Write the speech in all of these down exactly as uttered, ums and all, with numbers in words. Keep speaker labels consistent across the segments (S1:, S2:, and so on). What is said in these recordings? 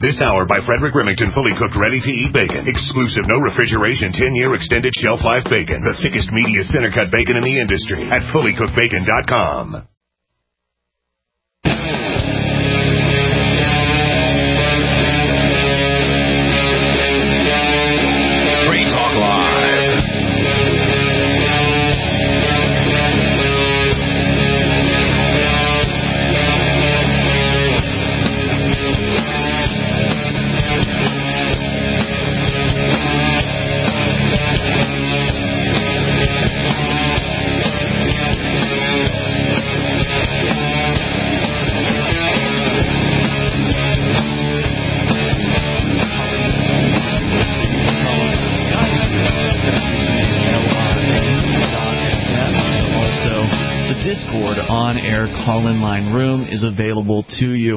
S1: This hour by Frederick Remington, fully cooked, ready-to-eat bacon. Exclusive, no refrigeration, ten-year extended shelf life bacon. The thickest, meatiest, center-cut bacon in the industry at fully cooked bacon dot com.
S2: Free Talk Live.
S3: On-air call-in line room is available to you.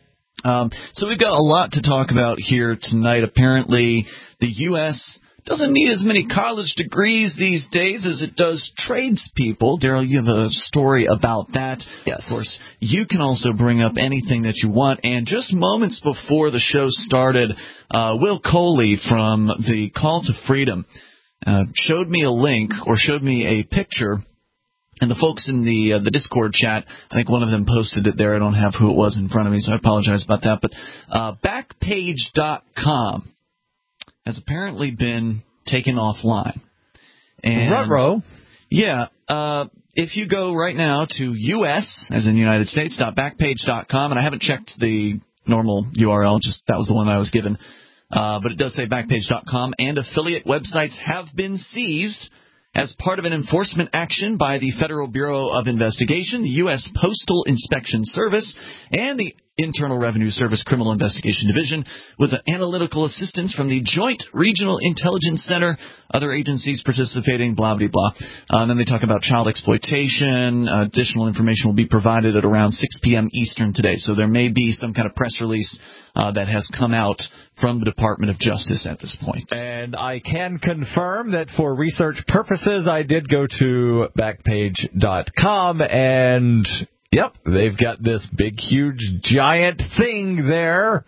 S3: Um, so we've got a lot to talk about here tonight. Apparently, the U S doesn't need as many college degrees these days as it does tradespeople. Daryl, you have a story about that.
S4: Yes.
S3: Of course, you can also bring up anything that you want. And just moments before the show started, uh, Will Coley from the Call to Freedom uh, showed me a link or showed me a picture. And the folks in the uh, the Discord chat, I think one of them posted it there. I don't have who it was in front of me, so I apologize about that. But uh, Backpage dot com has apparently been taken offline. And
S4: Ruh-roh.
S3: Yeah. Uh, if you go right now to U S, as in United States, dot backpage dot com, and I haven't checked the normal U R L, just that was the one I was given. Uh, but it does say Backpage dot com, and affiliate websites have been seized as part of an enforcement action by the Federal Bureau of Investigation, the U S Postal Inspection Service, and the Internal Revenue Service Criminal Investigation Division, with analytical assistance from the Joint Regional Intelligence Center, other agencies participating, blah, blah, blah. Uh, and then they talk about child exploitation. Uh, additional information will be provided at around six p.m. Eastern today. So there may be some kind of press release uh, that has come out from the Department of Justice at this point.
S4: And I can confirm that for research purposes, I did go to Backpage dot com, and yep, they've got this big, huge, giant thing there.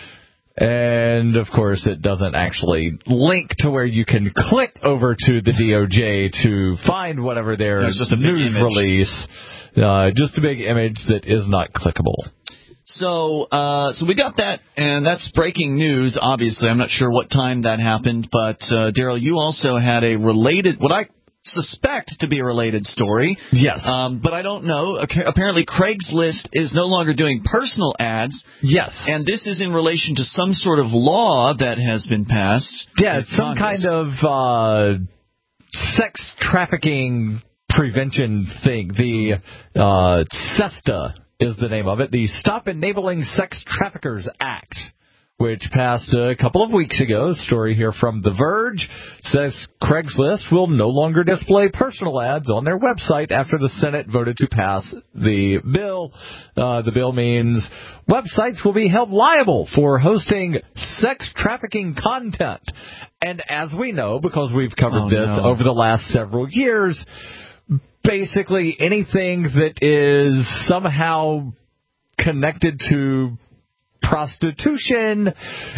S4: And, of course, it doesn't actually link to where you can click over to the D O J to find whatever their
S3: no, it's just a
S4: news
S3: image.
S4: release. Uh, just a big image that is not clickable.
S3: So, uh, so we got that, and that's breaking news, obviously. I'm not sure what time that happened, but, uh, Daryl, you also had a related, what I suspect to be a related story.
S4: Yes.
S3: Um, but I don't know. Apparently, Craigslist is no longer doing personal ads.
S4: Yes.
S3: And this is in relation to some sort of law that has been passed.
S4: Yeah, it's some kind of uh, sex trafficking prevention thing. The uh, SESTA is the name of it, the Stop Enabling Sex Traffickers Act, which passed a couple of weeks ago. Story here from The Verge says Craigslist will no longer display personal ads on their website after the Senate voted to pass the bill. Uh, the bill means websites will be held liable for hosting sex trafficking content. And as we know, because we've covered
S3: oh,
S4: this
S3: no.
S4: over the last several years, basically anything that is somehow connected to prostitution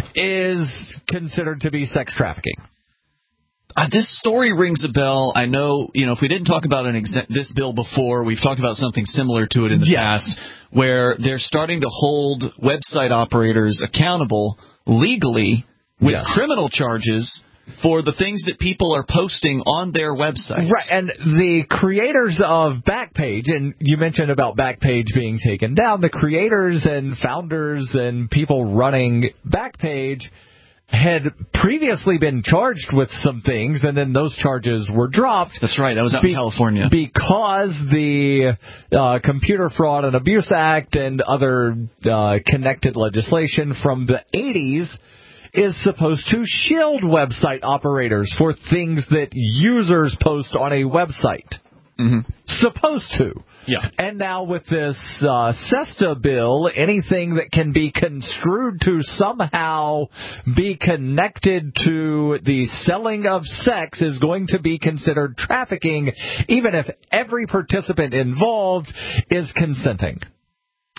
S4: is considered to be sex trafficking.
S3: Uh, this story rings a bell. I know, you know, if we didn't talk about an exa- this bill before, we've talked about something similar to it in the
S4: yes.
S3: past, where they're starting to hold website operators accountable legally with
S4: yes.
S3: criminal charges for the things that people are posting on their websites.
S4: Right, and the creators of Backpage, and you mentioned about Backpage being taken down, the creators and founders and people running Backpage had previously been charged with some things, and then those charges were dropped.
S3: That's right, that was out
S4: be-
S3: in California.
S4: Because the uh, Computer Fraud and Abuse Act and other uh, connected legislation from the eighties is supposed to shield website operators for things that users post on a website.
S3: Mm-hmm.
S4: Supposed to.
S3: Yeah.
S4: And now with this uh, SESTA bill, anything that can be construed to somehow be connected to the selling of sex is going to be considered trafficking, even if every participant involved is consenting.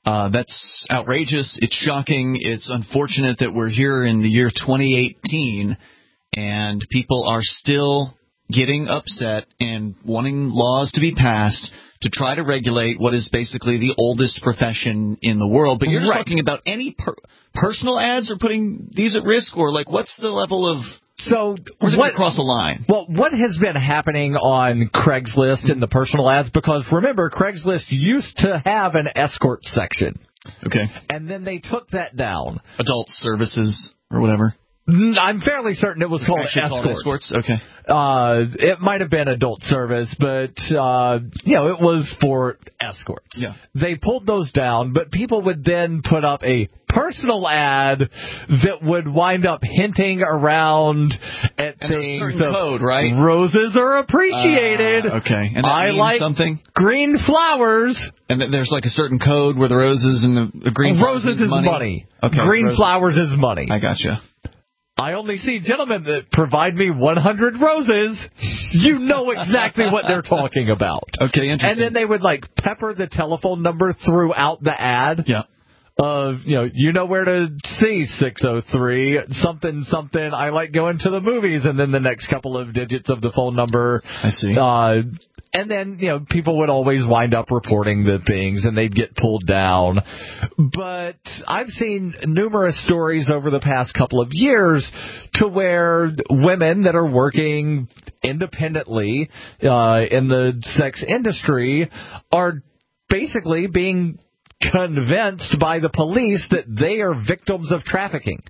S3: Uh, that's outrageous. It's shocking. It's unfortunate that we're here in the year twenty eighteen and people are still getting upset and wanting laws to be passed to try to regulate what is basically the oldest profession in the world. But you're just
S4: right.
S3: talking about any per- personal ads are putting these at risk, or like what's the level of...
S4: So
S3: Where's it
S4: what,
S3: going to cross the line?
S4: Well, what has been happening on Craigslist in the personal ads? Because remember, Craigslist used to have an escort section.
S3: Okay.
S4: And then they took that down.
S3: Adult services or whatever.
S4: I'm fairly certain it was called
S3: Actually
S4: escort.
S3: called escorts? Okay.
S4: Uh, it might have been adult service, but, uh, you know, it was for escorts.
S3: Yeah.
S4: They pulled those down, but people would then put up a personal ad that would wind up hinting around at
S3: and
S4: things.
S3: A certain code, right?
S4: Roses are appreciated.
S3: Uh, okay. And that
S4: I
S3: means
S4: like
S3: something?
S4: Green flowers.
S3: And th- there's like a certain code where the roses and the, the green flowers
S4: Roses is
S3: money.
S4: money.
S3: Okay.
S4: Green
S3: roses.
S4: flowers is money.
S3: I gotcha.
S4: I only see gentlemen that provide me one hundred roses. You know exactly what they're talking about.
S3: Okay, interesting.
S4: And then they would, like, pepper the telephone number throughout the ad.
S3: Yeah.
S4: Of, you know, you know where to see six oh three, something, something, I like going to the movies, and then the next couple of digits of the phone number.
S3: I see.
S4: Uh, and then, you know, people would always wind up reporting the things, and they'd get pulled down. But I've seen numerous stories over the past couple of years to where women that are working independently uh, in the sex industry are basically being convinced by the police that they are victims of trafficking.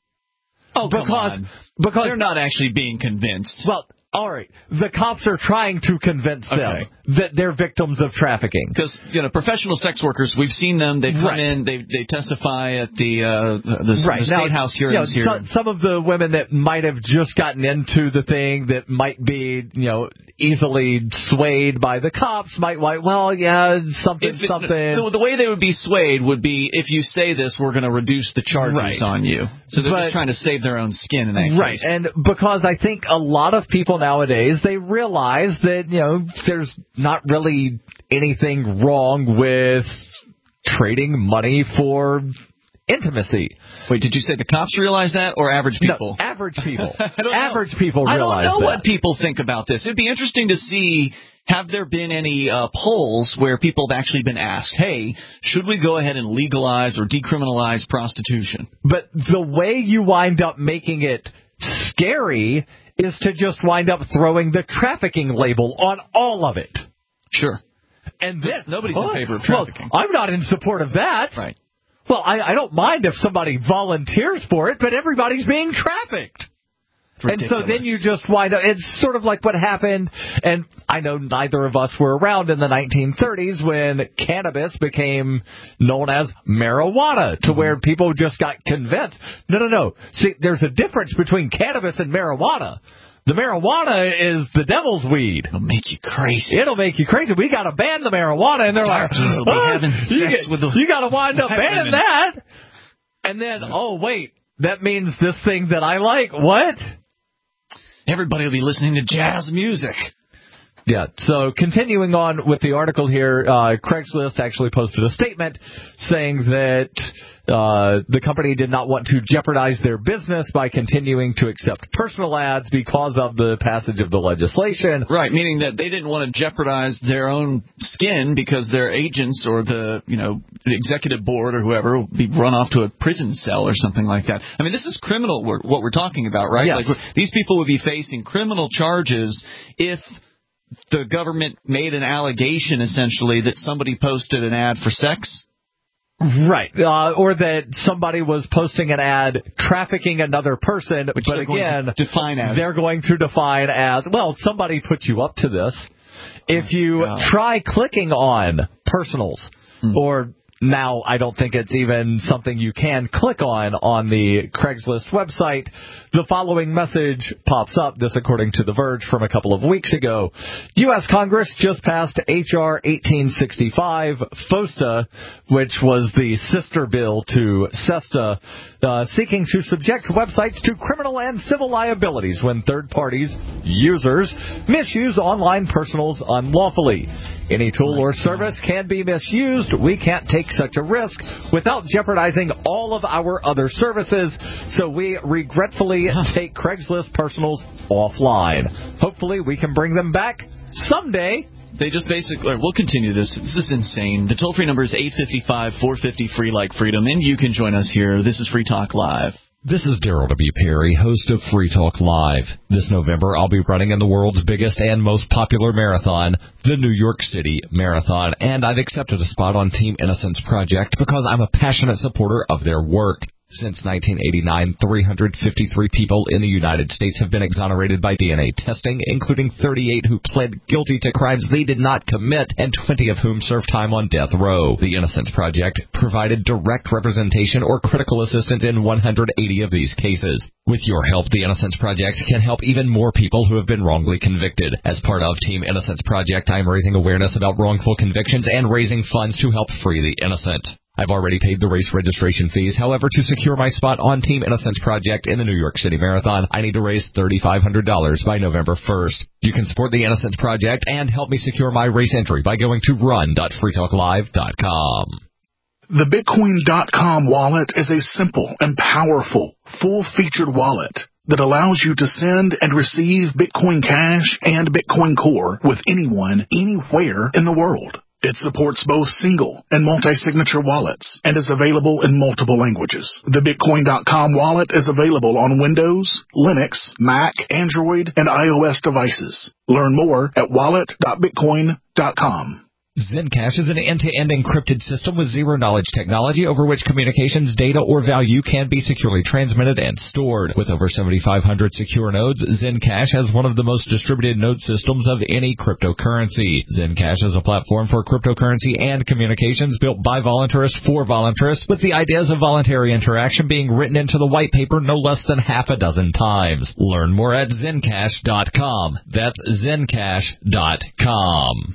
S3: Oh, come
S4: because,
S3: on.
S4: Because
S3: they're not actually being convinced.
S4: Well, all right. The cops are trying to convince them
S3: okay.
S4: that they're victims of trafficking.
S3: Because, you know, professional sex workers, we've seen them. They come
S4: right.
S3: in, they they testify at the uh, the,
S4: right.
S3: the State
S4: now,
S3: House hearings
S4: you know,
S3: here.
S4: So, some of the women that might have just gotten into the thing that might be, you know, easily swayed by the cops might like, well, yeah, something,
S3: if it,
S4: something.
S3: The, the way they would be swayed would be, if you say this, we're going to reduce the charges
S4: right.
S3: on you. So they're
S4: but,
S3: just trying to save their own skin in that
S4: right.
S3: case.
S4: And because I think a lot of people nowadays, they realize that, you know, there's not really anything wrong with trading money for intimacy.
S3: Wait, did you say the cops realize that, or average people?
S4: No, average people.
S3: average
S4: know. people realize that.
S3: I don't know
S4: that.
S3: what people think about this. It'd be interesting to see, have there been any uh, polls where people have actually been asked, hey, should we go ahead and legalize or decriminalize prostitution?
S4: But the way you wind up making it scary is to just wind up throwing the trafficking label on all of it.
S3: Sure.
S4: And then,
S3: nobody's
S4: oh,
S3: in favor of trafficking.
S4: Well, I'm not in support of that.
S3: Right.
S4: Well, I, I don't mind if somebody volunteers for it, but everybody's being trafficked. And so then you just wind up, it's sort of like what happened, and I know neither of us were around in the nineteen thirties when cannabis became known as marijuana, to mm-hmm. where people just got convinced. No, no, no. See, there's a difference between cannabis and marijuana. The marijuana is the devil's weed.
S3: It'll make you crazy.
S4: It'll make you crazy. We got to ban the marijuana, and they're like, oh, you, you got to wind up banning women. that. And then, oh, wait, that means this thing that I like. What?
S3: Everybody will be listening to jazz music.
S4: Yeah, so continuing on with the article here, uh, Craigslist actually posted a statement saying that uh, the company did not want to jeopardize their business by continuing to accept personal ads because of the passage of the legislation.
S3: Right, meaning that they didn't want to jeopardize their own skin because their agents or the, you know, the executive board or whoever will be run off to a prison cell or something like that. I mean, this is criminal work, what we're talking about, right?
S4: Yes.
S3: Like, these people would be facing criminal charges if the government made an allegation, essentially, that somebody posted an ad for sex.
S4: Right, uh, or that somebody was posting an ad trafficking another person,
S3: which
S4: but
S3: they're
S4: again,
S3: going to define as.
S4: they're going to define as, well, somebody put you up to this. If you
S3: oh,
S4: try clicking on personals, hmm. or now I don't think it's even something you can click on on the Craigslist website, the following message pops up, this according to The Verge from a couple of weeks ago. U S Congress just passed H R eighteen sixty-five, FOSTA, which was the sister bill to SESTA, uh, seeking to subject websites to criminal and civil liabilities when third parties, users, misuse online personals unlawfully. Any tool or service can be misused. We can't take such a risk without jeopardizing all of our other services, so we regretfully take Craigslist personals offline. Hopefully we can bring them back someday.
S3: They just basically, we'll continue this. This is insane. The toll-free number is eight five five, four five zero, free like freedom, and you can join us here. This is Free Talk Live.
S2: This is Daryl W. Perry, host of Free Talk Live. This November, I'll be running in the world's biggest and most popular marathon, the New York City Marathon, and I've accepted a spot on Team Innocence Project because I'm a passionate supporter of their work. Since nineteen eighty-nine, three hundred fifty-three people in the United States have been exonerated by D N A testing, including thirty-eight who pled guilty to crimes they did not commit, and twenty of whom served time on death row. The Innocence Project provided direct representation or critical assistance in one hundred eighty of these cases. With your help, the Innocence Project can help even more people who have been wrongly convicted. As part of Team Innocence Project, I'm raising awareness about wrongful convictions and raising funds to help free the innocent. I've already paid the race registration fees. However, to secure my spot on Team Innocence Project in the New York City Marathon, I need to raise three thousand five hundred dollars by November first. You can support the Innocence Project and help me secure my race entry by going to run dot free talk live dot com.
S5: The Bitcoin dot com wallet is a simple and powerful, full-featured wallet that allows you to send and receive Bitcoin Cash and Bitcoin Core with anyone, anywhere in the world. It supports both single and multi-signature wallets and is available in multiple languages. The Bitcoin dot com wallet is available on Windows, Linux, Mac, Android, and iOS devices. Learn more at wallet dot bitcoin dot com.
S2: Zencash is an end-to-end encrypted system with zero-knowledge technology over which communications, data, or value can be securely transmitted and stored. With over seventy-five hundred secure nodes, Zencash has one of the most distributed node systems of any cryptocurrency. Zencash is a platform for cryptocurrency and communications built by voluntarists for voluntarists, with the ideas of voluntary interaction being written into the white paper no less than half a dozen times. Learn more at zencash dot com. That's zencash dot com.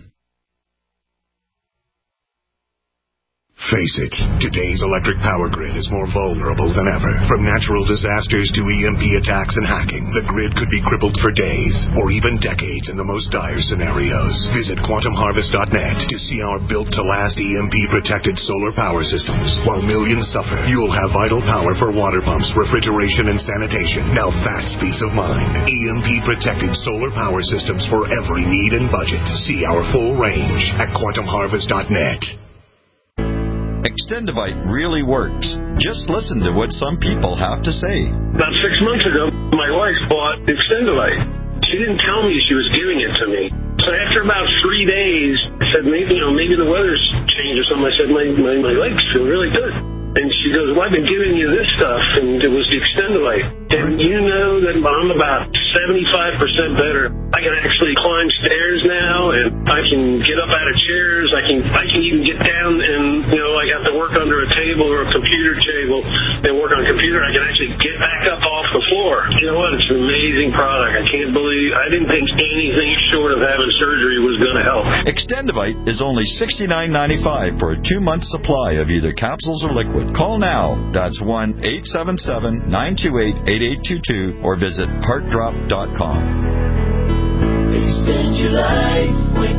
S1: Face it, today's electric power grid is more vulnerable than ever. From natural disasters to E M P attacks and hacking, the grid could be crippled for days or even decades in the most dire scenarios. Visit quantum harvest dot net to see our built-to-last E M P-protected solar power systems. While millions suffer, you'll have vital power for water pumps, refrigeration, and sanitation. Now that's peace of mind. E M P-protected solar power systems for every need and budget. See our full range at quantum harvest dot net.
S6: Extendivite really works. Just listen to what some people have to say.
S7: About six months ago, my wife bought Extendivite. She didn't tell me she was giving it to me. So after about three days, I said, maybe, you know, maybe the weather's changed or something. I said, my, my, my legs feel really good. And she goes, well, I've been giving you this stuff, and it was the Extendivite. And you know that I'm about seventy-five percent better. I can actually climb stairs now, and I can get up out of chairs. I can I can even get down and, you know, I have to work under a table or a computer table and work on a computer. I can actually get back up off the floor. You know what? It's an amazing product. I can't believe, I didn't think anything short of having surgery was going to help.
S6: Extendivite is only sixty-nine ninety-five for a two-month supply of either capsules or liquid. Call now. That's one eight seven seven, nine two eight, eight eight two two or visit heart drop dot com.
S8: Extend your life with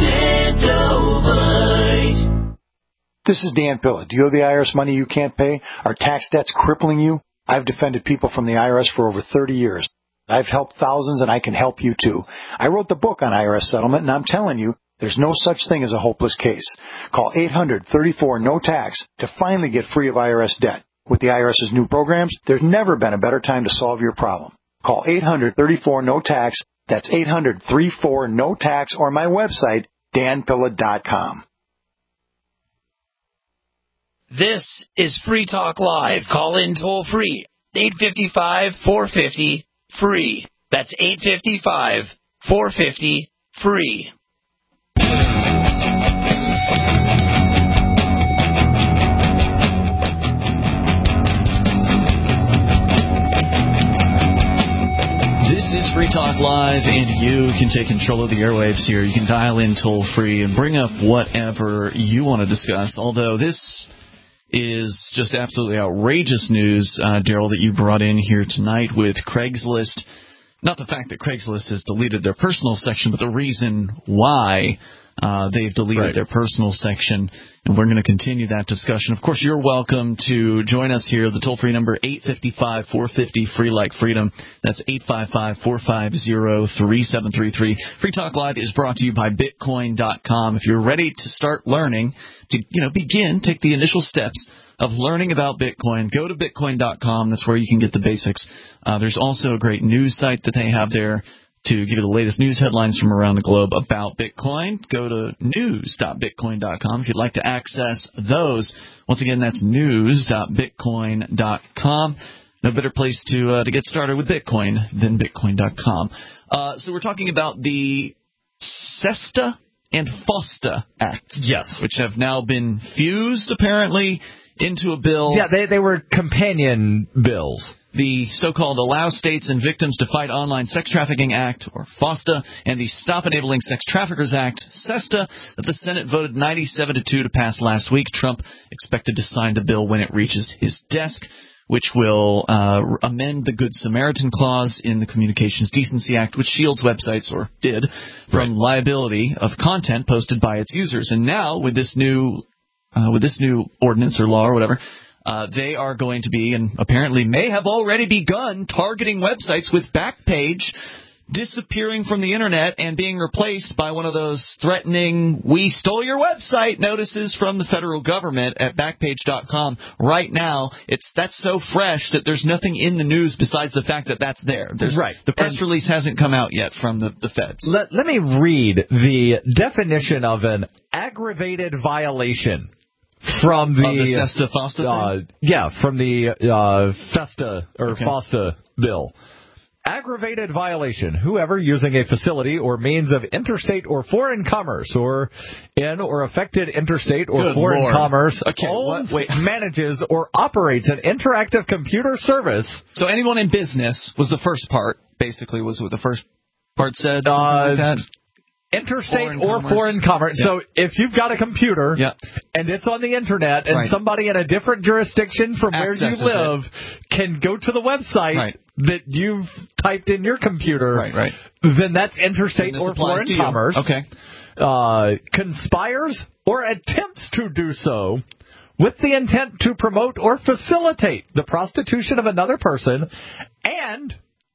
S8: Extendivite.
S9: This is Dan Pilla. Do you owe the I R S money you can't pay? Are tax debts crippling you? I've defended people from the I R S for over thirty years. I've helped thousands, and I can help you too. I wrote the book on I R S settlement, and I'm telling you, there's no such thing as a hopeless case. Call eight hundred, thirty-four, no tax to finally get free of I R S debt. With the IRS's new programs, there's never been a better time to solve your problem. Call eight hundred, thirty-four, no tax. That's eight hundred, thirty-four, no tax, or my website, dan pilla dot com.
S10: This is Free Talk Live. Call in toll free. eight five five, four five zero, free. That's eight five five, four five zero, free.
S3: This is Free Talk Live, and you can take control of the airwaves here. You can dial in toll-free and bring up whatever you want to discuss, although this is just absolutely outrageous news, uh, Daryl, that you brought in here tonight with Craigslist. Not the fact that Craigslist has deleted their personal section, but the reason why uh, they've deleted right. their personal section. And we're going to continue that discussion. Of course, you're welcome to join us here. The toll-free number, eight five five, four five zero, free like freedom. That's eight five five, four five zero, three seven three three. Free Talk Live is brought to you by Bitcoin dot com. If you're ready to start learning, to you know begin, take the initial steps of learning about Bitcoin, go to Bitcoin dot com. That's where you can get the basics. Uh, there's also a great news site that they have there to give you the latest news headlines from around the globe about Bitcoin. Go to news dot bitcoin dot com if you'd like to access those. Once again, that's news dot bitcoin dot com. No better place to uh, to get started with Bitcoin than Bitcoin dot com. Uh, so we're talking about the SESTA and FOSTA Acts.
S4: Yes.
S3: Which have now been fused, apparently, into a bill.
S4: Yeah, they, they were companion bills.
S3: The so-called Allow States and Victims to Fight Online Sex Trafficking Act, or FOSTA, and the Stop Enabling Sex Traffickers Act, SESTA, that the Senate voted ninety-seven to two to pass last week. Trump expected to sign the bill when it reaches his desk, which will uh, amend the Good Samaritan Clause in the Communications Decency Act, which shields websites, or did, from right. liability of content posted by its users. And now, with this new uh, with this new ordinance or law or whatever, Uh, they are going to be, and apparently may have already begun, targeting websites with Backpage disappearing from the Internet and being replaced by one of those threatening, we stole your website notices from the federal government at Backpage dot com. Right now, it's that's so fresh that there's nothing in the news besides the fact that that's there. There's,
S4: right.
S3: The press and release hasn't come out yet from the, the feds.
S4: Let, let me read the definition of an aggravated violation. From the,
S3: oh, the SESTA FOSTA
S4: uh,
S3: thing?
S4: Yeah, from the uh, FESTA or
S3: okay.
S4: FOSTA bill. Aggravated violation. Whoever using a facility or means of interstate or foreign commerce or in or affected interstate or
S3: Good
S4: foreign
S3: Lord.
S4: commerce
S3: okay,
S4: owns,
S3: what? Wait.
S4: manages, or operates an interactive computer service.
S3: So anyone in business was the first part, basically, was what the first part said?
S4: Uh,
S3: like that?
S4: Interstate
S3: foreign
S4: or
S3: commerce.
S4: foreign commerce.
S3: Yeah.
S4: So if you've got a computer
S3: yeah.
S4: and it's on the Internet and
S3: right.
S4: somebody in a different jurisdiction from
S3: Accesses
S4: where you live
S3: it.
S4: can go to the website
S3: right.
S4: that you've typed in your computer,
S3: right, right.
S4: then that's interstate
S3: and
S4: or foreign commerce.
S3: Okay.
S4: Uh, conspires or attempts to do so with the intent to promote or facilitate the prostitution of another person, and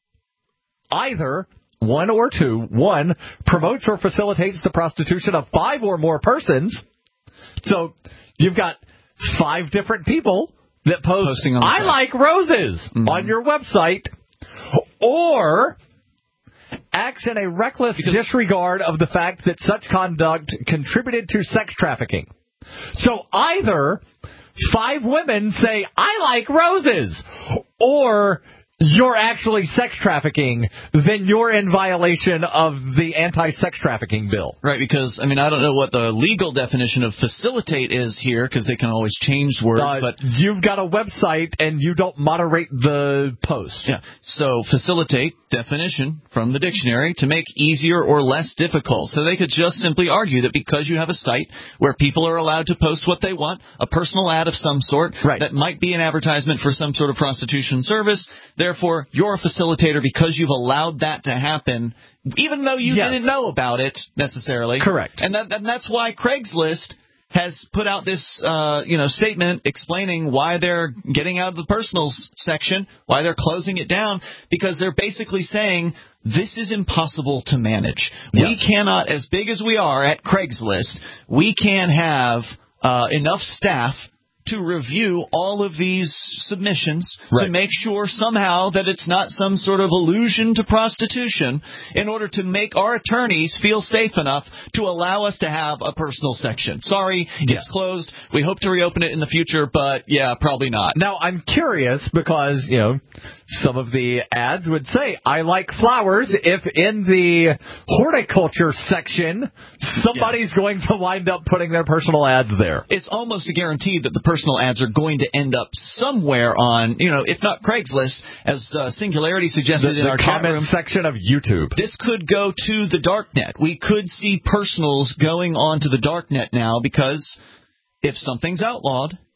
S4: either one or two, one, promotes or facilitates the prostitution of five or more persons. So you've got five different people that post,
S3: Posting on the
S4: I
S3: site.
S4: like roses mm-hmm. on your website, or acts in a reckless because disregard of the fact that such conduct contributed to sex trafficking. So either five women say, I like roses, or you're actually sex trafficking, then you're in violation of the anti-sex trafficking bill.
S3: Right, because, I mean, I don't know what the legal definition of facilitate is here, because they can always change words,
S4: uh,
S3: but
S4: you've got a website and you don't moderate the post.
S3: Yeah, so facilitate, definition from the dictionary, to make easier or less difficult. So they could just simply argue that because you have a site where people are allowed to post what they want, a personal ad of some sort,
S4: right.
S3: that might be an advertisement for some sort of prostitution service, therefore you're a facilitator because you've allowed that to happen, even though you
S4: yes.
S3: didn't know about it necessarily.
S4: Correct.
S3: And, that, and that's why Craigslist has put out this, uh, you know, statement explaining why they're getting out of the personals section, why they're closing it down, because they're basically saying this is impossible to manage.
S4: Yes.
S3: We cannot, as big as we are at Craigslist, we can't have uh, enough staff to review all of these submissions
S4: right.
S3: to make sure somehow that it's not some sort of allusion to prostitution, in order to make our attorneys feel safe enough to allow us to have a personal section. Sorry,
S4: yeah.
S3: it's closed. We hope to reopen it in the future, but yeah, probably not.
S4: Now, I'm curious because, you know, some of the ads would say, I like flowers, if in the horticulture section, somebody's yeah. going to wind up putting their personal ads there.
S3: It's almost a guarantee that the personal ads are going to end up somewhere on, you know, if not Craigslist, as uh, Singularity suggested
S4: the,
S3: in
S4: the
S3: our
S4: comment
S3: chat room
S4: section of YouTube.
S3: This could go to the darknet. We could see personals going on to the darknet now, because if something's outlawed,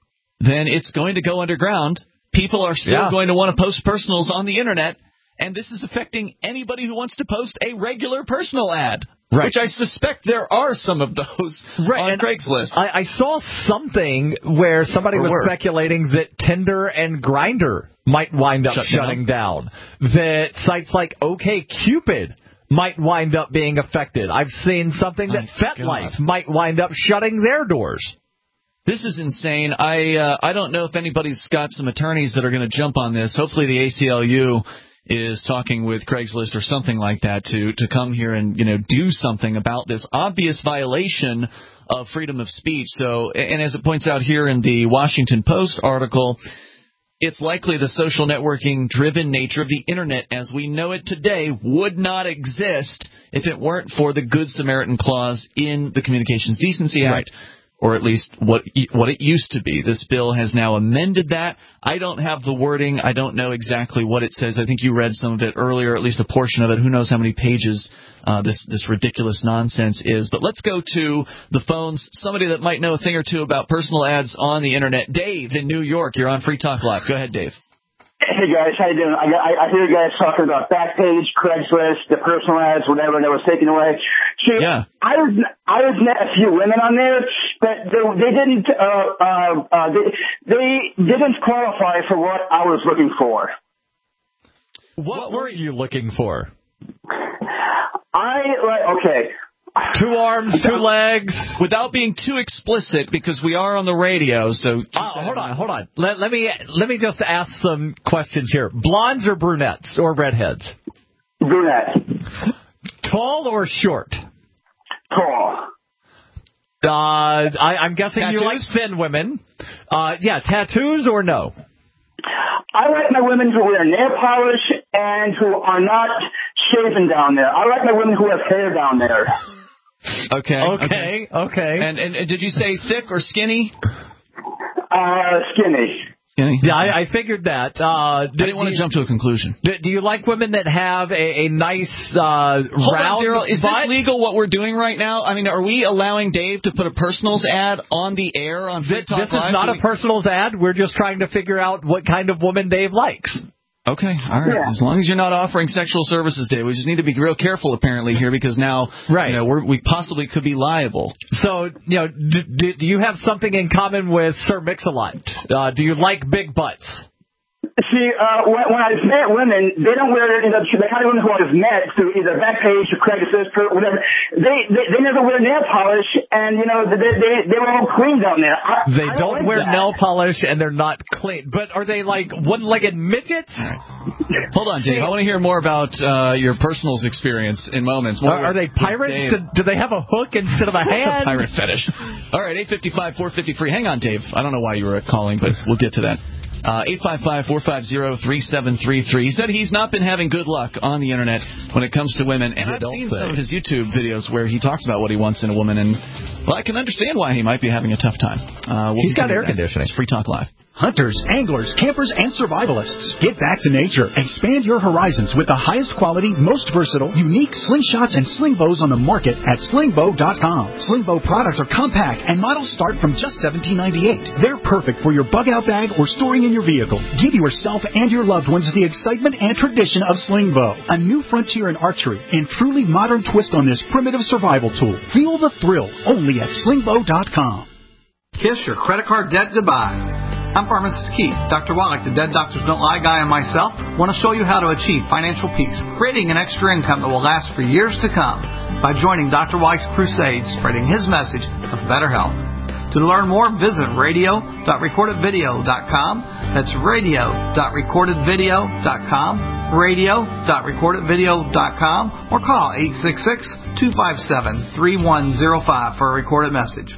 S3: then it's going to go underground. People are still
S4: Yeah.
S3: going to want to post personals on the Internet, and this is affecting anybody who wants to post a regular personal ad,
S4: right.
S3: which I suspect there are some of those
S4: right.
S3: on
S4: and
S3: Craigslist.
S4: I, I saw something where somebody
S3: Or
S4: was
S3: were.
S4: speculating that Tinder and Grindr might wind up
S3: Shut
S4: shutting down. That sites like OkCupid might wind up being affected. I've seen something that
S3: My
S4: FetLife
S3: God.
S4: might wind up shutting their doors.
S3: This is insane. I uh, I don't know if anybody's got some attorneys that are going to jump on this. Hopefully the A C L U is talking with Craigslist or something like that to to come here and, you know, do something about this obvious violation of freedom of speech. So, and as it points out here in the Washington Post article, it's likely the social networking driven nature of the Internet as we know it today would not exist if it weren't for the Good Samaritan Clause in the Communications Decency Act.
S4: Right.
S3: Or at least what what it used to be. This bill has now amended that. I don't have the wording. I don't know exactly what it says. I think you read some of it earlier, at least a portion of it. Who knows how many pages uh, this this ridiculous nonsense is. But let's go to the phones. Somebody that might know a thing or two about personal ads on the Internet. Dave in New York. You're on Free Talk Live. Go ahead, Dave.
S11: Hey guys, how you doing? I, I, I hear you guys talking about Backpage, Craigslist, the personal ads, whatever that was taken away. See,
S3: Yeah.
S11: I was I was met a few women on there, but they, they didn't uh, uh, uh, they, they didn't qualify for what I was looking for.
S4: What were you looking for?
S11: I like okay.
S4: Two arms, two legs.
S3: Without being too explicit, because we are on the radio, so...
S4: Oh, hold on, hold on. Let, let me let me just ask some questions here. Blondes or brunettes or redheads?
S11: Brunette.
S4: Tall or short?
S11: Tall.
S4: Uh, I, I'm guessing
S3: Tattoos?
S4: you like thin women. Uh, yeah, tattoos or no?
S11: I like my women who wear nail polish and who are not shaven down there. I like my women who have hair down there.
S3: Okay.
S4: Okay, okay.
S3: And, and, and did you say thick or skinny?
S11: Uh, skinny.
S3: Skinny.
S4: Yeah, I, I figured that. Uh,
S3: I didn't want to jump to a conclusion.
S4: Do, do you like women that have a, a nice uh,
S3: Hold
S4: round
S3: on, Daryl. Is
S4: butt?
S3: this legal, what we're doing right now? I mean, are we allowing Dave to put a personals ad on the air on Free
S4: This,
S3: Talk
S4: this is
S3: Live?
S4: not
S3: Do
S4: a
S3: we-
S4: personals ad. We're just trying to figure out what kind of woman Dave likes.
S3: Okay, all right.
S11: Yeah.
S3: As long as you're not offering sexual services, Dave, we just need to be real careful, apparently, here, because now,
S4: Right.
S3: you know, we're, we possibly could be liable.
S4: So, you know, do, do, do you have something in common with Sir Mix-a-Lot? Uh, do you like big butts?
S11: See, uh, when, when I've met women, they don't wear, you know, the kind of women who I've met through either Backpage or Craigslist or whatever, they, they, they never wear nail polish, and, you know, they, they, they were all clean down there. I,
S4: They
S11: I
S4: don't
S11: like
S4: wear
S11: that.
S4: nail polish and they're not clean. But are they like one-legged midgets?
S3: Hold on, Dave. I want to hear more about uh, your personals experience in moments. More
S4: Are, are they
S3: with
S4: pirates?
S3: Dave.
S4: Do, do they have a hook instead of a hand?
S3: Pirate fetish. All right, eight fifty-five, four fifty free. Hang on, Dave. I don't know why you were calling, but we'll get to that. Uh, eight five five, four five zero, three seven three three. He said he's not been having good luck on the Internet when it comes to women. And
S4: You
S3: I've
S4: don't
S3: seen
S4: say.
S3: some of his YouTube videos where he talks about what he wants in a woman. And, well, I can understand why he might be having a tough time. Uh, we'll
S4: He's got
S3: continue
S4: air
S3: that.
S4: conditioning.
S3: It's Free Talk Live.
S12: Hunters, anglers, campers, and survivalists. Get back to nature. Expand your horizons with the highest quality, most versatile, unique slingshots and sling bows on the market at sling bow dot com. Sling bow products are compact and models start from just seventeen ninety-eight. They're perfect for your bug out bag or storing in your vehicle. Give yourself and your loved ones the excitement and tradition of sling bow, a new frontier in archery and truly modern twist on this primitive survival tool. Feel the thrill only at sling bow dot com.
S13: Kiss your credit card debt goodbye. I'm Pharmacist Keith. Doctor Wallach, the Dead Doctors Don't Lie guy, and myself want to show you how to achieve financial peace, creating an extra income that will last for years to come by joining Doctor Wallach's crusade, spreading his message of better health. To learn more, visit radio dot recorded video dot com. That's radio dot recorded video dot com, radio dot recorded video dot com, or call eight six six, two five seven, three one zero five for a recorded message.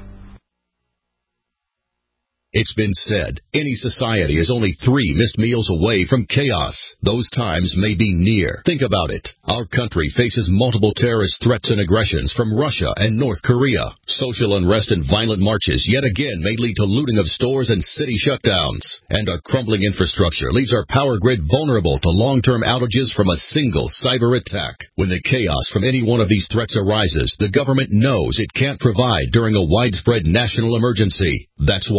S14: It's been said, any society is only three missed meals away from chaos. Those times may be near. Think about it. Our country faces multiple terrorist threats and aggressions from Russia and North Korea. Social unrest and violent marches yet again may lead to looting of stores and city shutdowns. And our crumbling infrastructure leaves our power grid vulnerable to long-term outages from a single cyber attack. When the chaos from any one of these threats arises, the government knows it can't provide during a widespread national emergency. That's why you need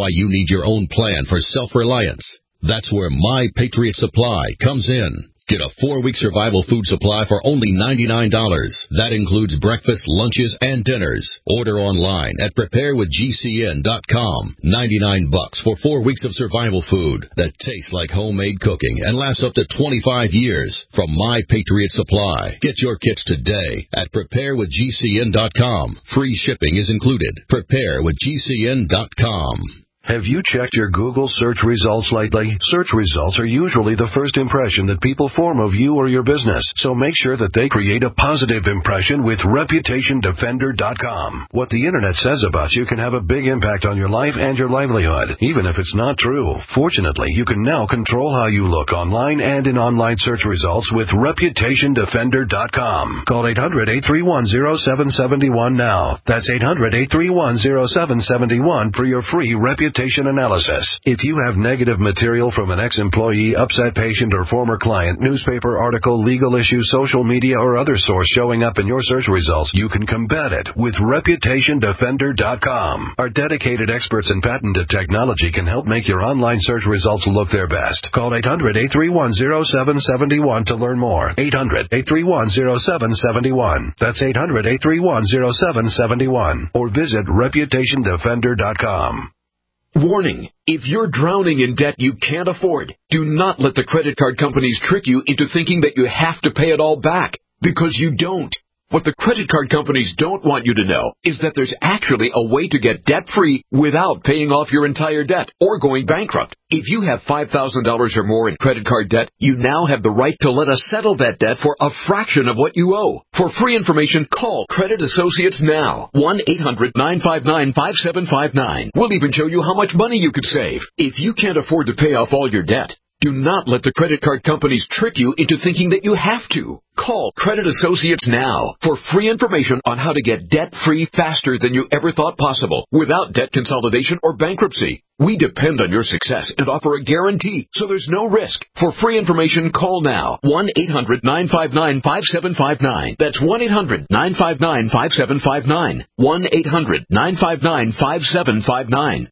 S14: need your own plan for self-reliance. That's where My Patriot Supply comes in. Get a four-week survival food supply for only ninety-nine dollars. That includes breakfast, lunches, and dinners. Order online at prepare with G C N dot com. ninety-nine bucks for four weeks of survival food that tastes like homemade cooking and lasts up to twenty-five years from My Patriot Supply. Get your kits today at prepare with G C N dot com. Free shipping is included. prepare with G C N dot com.
S15: Have you checked your Google search results lately? Search results are usually the first impression that people form of you or your business, so make sure that they create a positive impression with reputation defender dot com. What the Internet says about you can have a big impact on your life and your livelihood, even if it's not true. Fortunately, you can now control how you look online and in online search results with reputation defender dot com. Call eight hundred, eight three one, zero seven seven one now. That's eight hundred, eight three one, zero seven seven one for your free reputation analysis. If you have negative material from an ex-employee, upset patient, or former client, newspaper article, legal issue, social media, or other source showing up in your search results, you can combat it with reputation defender dot com. Our dedicated experts in patented technology can help make your online search results look their best. Call eight hundred, eight three one, zero seven seven one to learn more. eight hundred, eight three one, zero seven seven one. That's eight hundred, eight three one, zero seven seven one. Or visit reputation defender dot com.
S16: Warning, if you're drowning in debt you can't afford, do not let the credit card companies trick you into thinking that you have to pay it all back, because you don't. What the credit card companies don't want you to know is that there's actually a way to get debt-free without paying off your entire debt or going bankrupt. If you have five thousand dollars or more in credit card debt, you now have the right to let us settle that debt for a fraction of what you owe. For free information, call Credit Associates now. one eight hundred, nine five nine, five seven five nine. We'll even show you how much money you could save. If you can't afford to pay off all your debt, do not let the credit card companies trick you into thinking that you have to. Call Credit Associates now for free information on how to get debt-free faster than you ever thought possible without debt consolidation or bankruptcy. We depend on your success and offer a guarantee, so there's no risk. For free information, call now. one eight hundred, nine five nine, five seven five nine. That's one eight hundred, nine five nine, five seven five nine. one eight hundred, nine five nine, five seven five nine.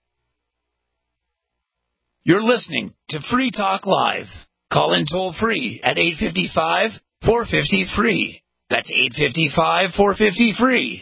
S10: You're listening to Free Talk Live. Call in toll free at eight five five, four five zero, free. That's eight five five, four five zero, free.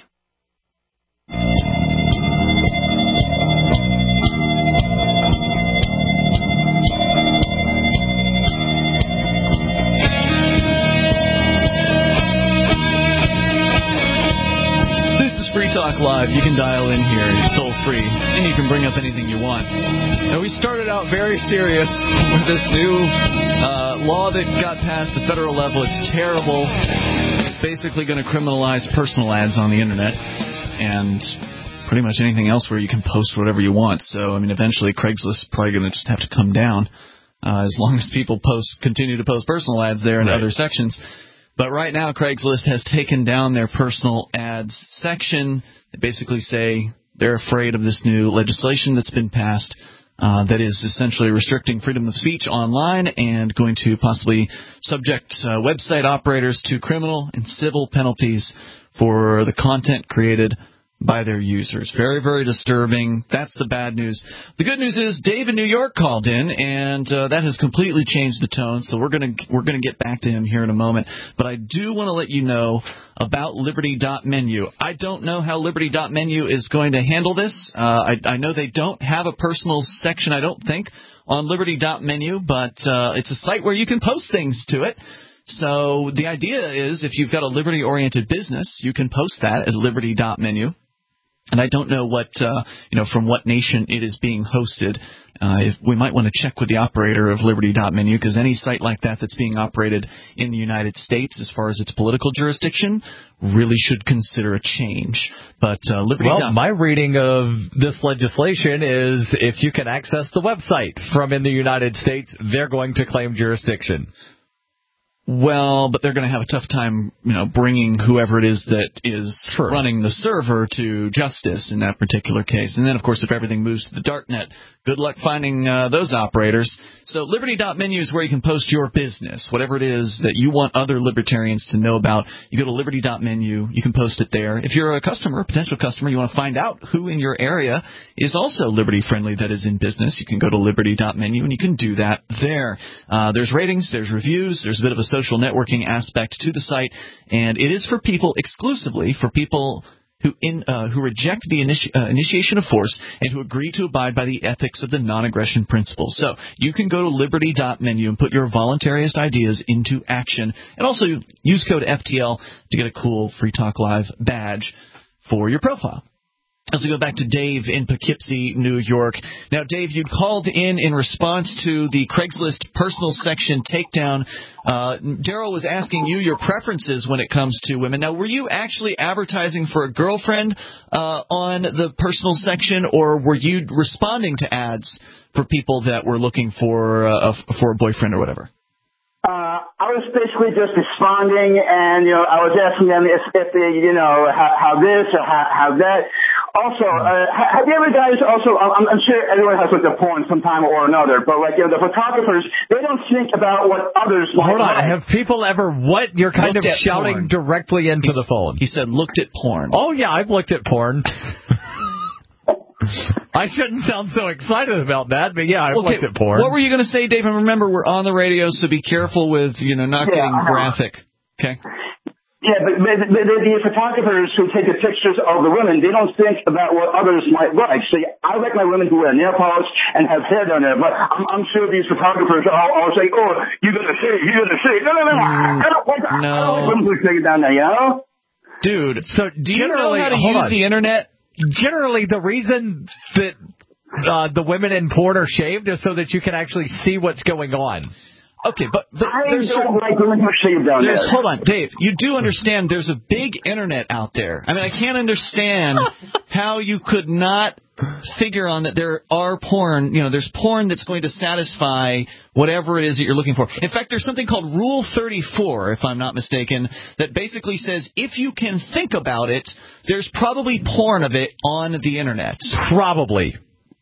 S3: Free Talk Live. You can dial in here. It's toll free, and you can bring up anything you want. Now, we started out very serious with this new uh, law that got passed at the federal level. It's terrible. It's basically going to criminalize personal ads on the internet and pretty much anything else where you can post whatever you want. So, I mean, eventually Craigslist is probably going to just have to come down uh, as long as people post continue to post personal ads there in right. other sections. But right now, Craigslist has taken down their personal ads section. They basically say they're afraid of this new legislation that's been passed uh, that is essentially restricting freedom of speech online and going to possibly subject uh, website operators to criminal and civil penalties for the content created by their users. Very, very disturbing. That's the bad news. The good news is Dave in New York called in, and uh, that has completely changed the tone. So we're going to we're going to get back to him here in a moment. But I do want to let you know about Liberty dot menu. I don't know how Liberty dot menu is going to handle this. Uh, I, I know they don't have a personal section, I don't think, on Liberty dot menu, but uh, it's a site where you can post things to it. So the idea is if you've got a liberty-oriented business, you can post that at Liberty dot menu. And I don't know what, uh, you know, from what nation it is being hosted. Uh, if we might want to check with the operator of Liberty dot menu, because any site like that that's being operated in the United States, as far as its political jurisdiction, really should consider a change. But uh, Liberty.
S4: Well, my reading of this legislation is if you can access the website from in the United States, they're going to claim jurisdiction.
S3: Well, but they're going to have a tough time, you know, bringing whoever it is that is True. running the server to justice in that particular case. And then, of course, if everything moves to the darknet, Good luck finding uh, those operators. So Liberty dot menu is where you can post your business, whatever it is that you want other libertarians to know about. You go to Liberty dot menu, you can post it there. If you're a customer, a potential customer, you want to find out who in your area is also liberty-friendly that is in business, you can go to Liberty dot menu, and you can do that there. Uh, there's ratings, there's reviews, there's a bit of a social networking aspect to the site, and it is for people, exclusively for people who in uh, who reject the initi- uh, initiation of force and who agree to abide by the ethics of the non-aggression principle. So you can go to Liberty dot menu and put your voluntarist ideas into action, and also use code F T L to get a cool Free Talk Live badge for your profile. As we go back to Dave in Poughkeepsie, New York. Now, Dave, you'd called in in response to the Craigslist personal section takedown. Uh, Daryl was asking you your preferences when it comes to women. Now, were you actually advertising for a girlfriend uh, on the personal section, or were you responding to ads for people that were looking for uh, a, for a boyfriend or whatever?
S11: Uh, I was basically just responding, and, you know, I was asking them if, if they, you know, how, how this or how, how that. Also, uh, have you ever guys also, I'm, I'm sure everyone has looked at porn sometime or another, but, like, you know, the photographers, they don't think about what others might
S4: Hold on,
S11: like.
S4: have people ever, what? You're kind
S3: Looked
S4: of
S3: at
S4: shouting
S3: porn.
S4: directly into
S3: He's,
S4: the phone.
S3: He said looked at porn.
S4: Oh, yeah, I've looked at porn. I shouldn't sound so excited about that, but yeah, I've
S3: Okay,
S4: looked at porn.
S3: what were you going to say, Dave? And remember, we're on the radio, so be careful with, you know, not
S11: Yeah,
S3: getting
S11: I know.
S3: graphic. Okay?
S11: Yeah, but, but, but the, the photographers who take the pictures of the women, they don't think about what others might like. So I like my women who wear nail polish and have hair down there, but I'm, I'm sure these photographers are all saying, oh, you're going to see, you're going to see. No, no, no,
S3: Mm,
S11: I don't like,
S3: no.
S11: I don't like women who take it down there, you know?
S3: Dude,
S4: So
S3: do you know
S4: generally,
S3: how to
S4: hold
S3: use
S4: on.
S3: the internet?
S4: Generally, the reason that uh, the women in porn are shaved is so that you can actually see what's going on.
S3: Okay, but, but
S11: I
S3: there's
S11: don't
S3: certain,
S11: like women who shave down
S3: there's,
S11: there.
S3: hold on, Dave. You do understand there's a big internet out there. I mean, I can't understand how you could not figure on that there are porn, you know, there's porn that's going to satisfy whatever it is that you're looking for. In fact, there's something called Rule thirty-four, if I'm not mistaken, that basically says if you can think about it, there's probably porn of it on the internet.
S4: Probably.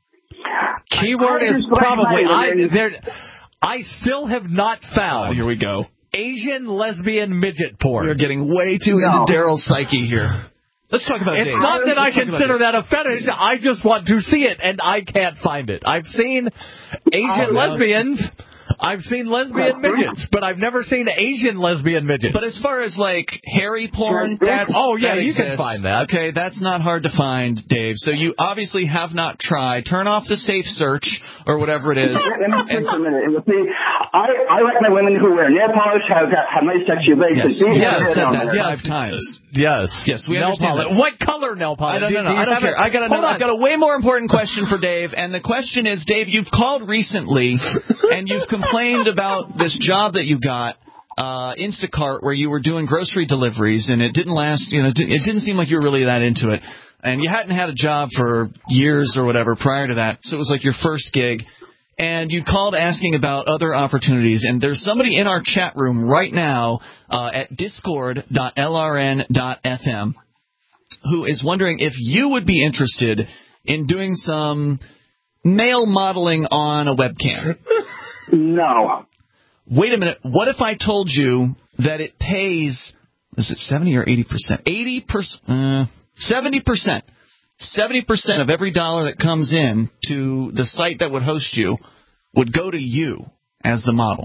S4: Keyword is probably. I, there, I still have not found.
S3: Oh, here we go.
S4: Asian lesbian midget porn.
S3: We're getting way too
S11: No.
S3: into Daryl's psyche here. Let's talk about
S4: It's
S3: Dave.
S4: not that I
S3: Let's talk about
S4: consider
S3: Dave.
S4: that a fetish. I just want to see it, and I can't find it. I've seen Asian
S3: Oh, no.
S4: lesbians. I've seen lesbian midgets, but I've never seen Asian lesbian midgets.
S3: But as far as, like, hairy porn, that's,
S4: oh, yeah,
S3: that
S4: you can
S3: exists.
S4: find that.
S3: Okay, that's not hard to find, Dave. So you obviously have not tried. Turn off the safe search or whatever it is.
S11: Let me think for a minute. It was me. I, I like my women who wear nail polish, have, have nice sexy legs.
S3: Yes,
S11: and
S3: you
S11: have
S3: have
S11: hair
S3: said
S11: down
S3: that
S11: there.
S3: five times.
S4: Yes.
S3: Yes, we
S4: nail
S3: understand
S4: polish.
S3: that.
S4: What color nail polish?
S3: I don't,
S4: Do
S3: no, no,
S4: you
S3: I don't
S4: have
S3: care.
S4: it?
S3: I got
S4: Hold
S3: another,
S4: on.
S3: I've got a way more important question for Dave, and the question is, Dave, you've called recently, and you've complained about this job that you got, uh, Instacart, where you were doing grocery deliveries, and it didn't last, you know, it didn't seem like you were really that into it, and you hadn't had a job for years or whatever prior to that, so it was like your first gig. And you called asking about other opportunities, and there's somebody in our chat room right now uh, at discord dot l r n dot f m who is wondering if you would be interested in doing some male modeling on a webcam.
S11: No.
S3: Wait a minute. What if I told you that it pays, is it seventy or eighty percent? eighty percent, uh, seventy percent. seventy percent of every dollar that comes in to the site that would host you would go to you as the model.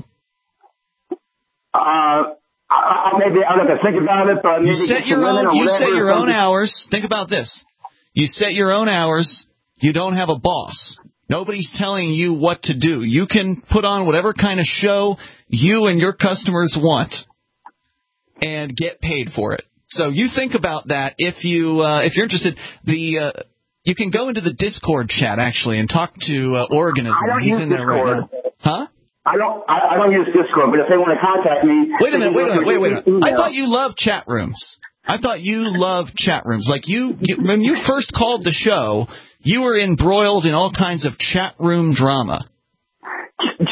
S11: Uh, I, I, maybe I'd have to think about it, but maybe
S3: You set
S11: get
S3: your
S11: some women
S3: own.
S11: or
S3: You
S11: whatever
S3: set
S11: or
S3: your own
S11: something.
S3: hours. Think about this. You set your own hours. You don't have a boss. Nobody's telling you what to do. You can put on whatever kind of show you and your customers want and get paid for it. So you think about that if you uh, if you're interested. The uh, you can go into the Discord chat actually and talk to uh, Organism.
S11: I don't
S3: He's
S11: use
S3: in there
S11: Discord.
S3: right now. Huh?
S11: I don't. I, I don't use Discord, but if they want to contact me,
S3: Wait a minute. Wait a minute. Wait, wait a minute. I
S11: email.
S3: thought you loved chat rooms. I thought you loved chat rooms. Like you, you, when you first called the show, you were embroiled in all kinds of chat room drama.
S11: Ch-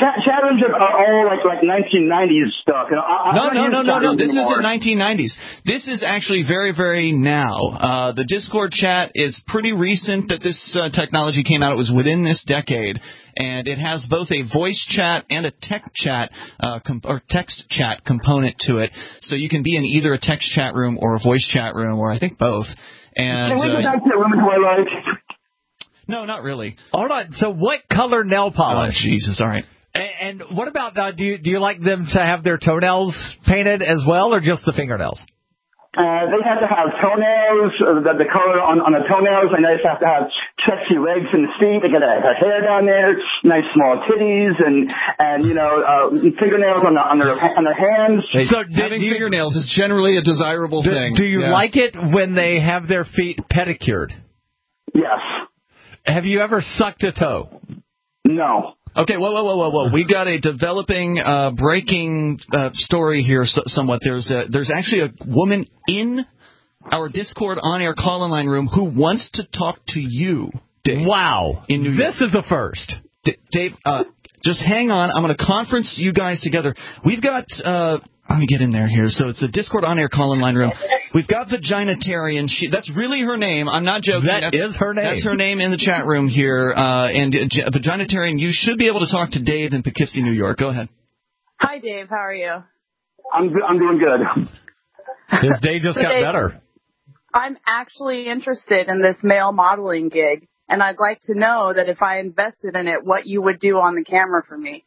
S11: chat, chat rooms are all like like nineteen nineties stuff. You know, I,
S3: no, no, no, no, no. This
S11: anymore.
S3: isn't nineteen nineties. This is actually very, very now. Uh, the Discord chat is pretty recent that this uh, technology came out. It was within this decade, and it has both a voice chat and a tech chat uh, com- or text chat component to it. So you can be in either a text chat room or a voice chat room, or I think both. And
S11: Can we
S3: uh,
S11: get back to the women who I like?
S3: no, not really.
S4: All right. So what color nail polish?
S3: Oh, Jesus. All right.
S4: And, and what about uh, do you do you like them to have their toenails painted as well, or just the fingernails?
S11: Uh, they have to have toenails, uh, the, the color on, on the toenails, and they have to have sexy legs and feet. They got to have hair down there, nice small titties, and and you know uh, fingernails on, the, on their on their hands.
S3: So having you, fingernails is generally a desirable
S4: do,
S3: thing.
S4: Do you
S3: yeah.
S4: like it when they have their feet pedicured?
S11: Yes.
S4: Have you ever sucked a toe?
S11: No.
S3: Okay, whoa, whoa, whoa, whoa, whoa. We got a developing, uh, breaking uh, story here so, somewhat. There's a, there's actually a woman in our Discord on-air call-in line room who wants to talk to you, Dave.
S4: Wow.
S3: In New York.
S4: This is a first.
S3: D- Dave, uh, just hang on. I'm going to conference you guys together. We've got... Uh, Let me get in there here. So it's a Discord on-air call-in line room. We've got Vaginatarian. She, that's really her name. I'm not joking.
S4: That
S3: that's,
S4: is her name.
S3: That's her name in the chat room here. Uh, and uh, Vaginatarian, you should be able to talk to Dave in Poughkeepsie, New York. Go ahead.
S17: Hi, Dave. How are you?
S11: I'm I'm doing good.
S4: His day just
S17: so
S4: got
S17: Dave,
S4: better.
S17: I'm actually interested in this male modeling gig, and I'd like to know that if I invested in it, what you would do on the camera for me.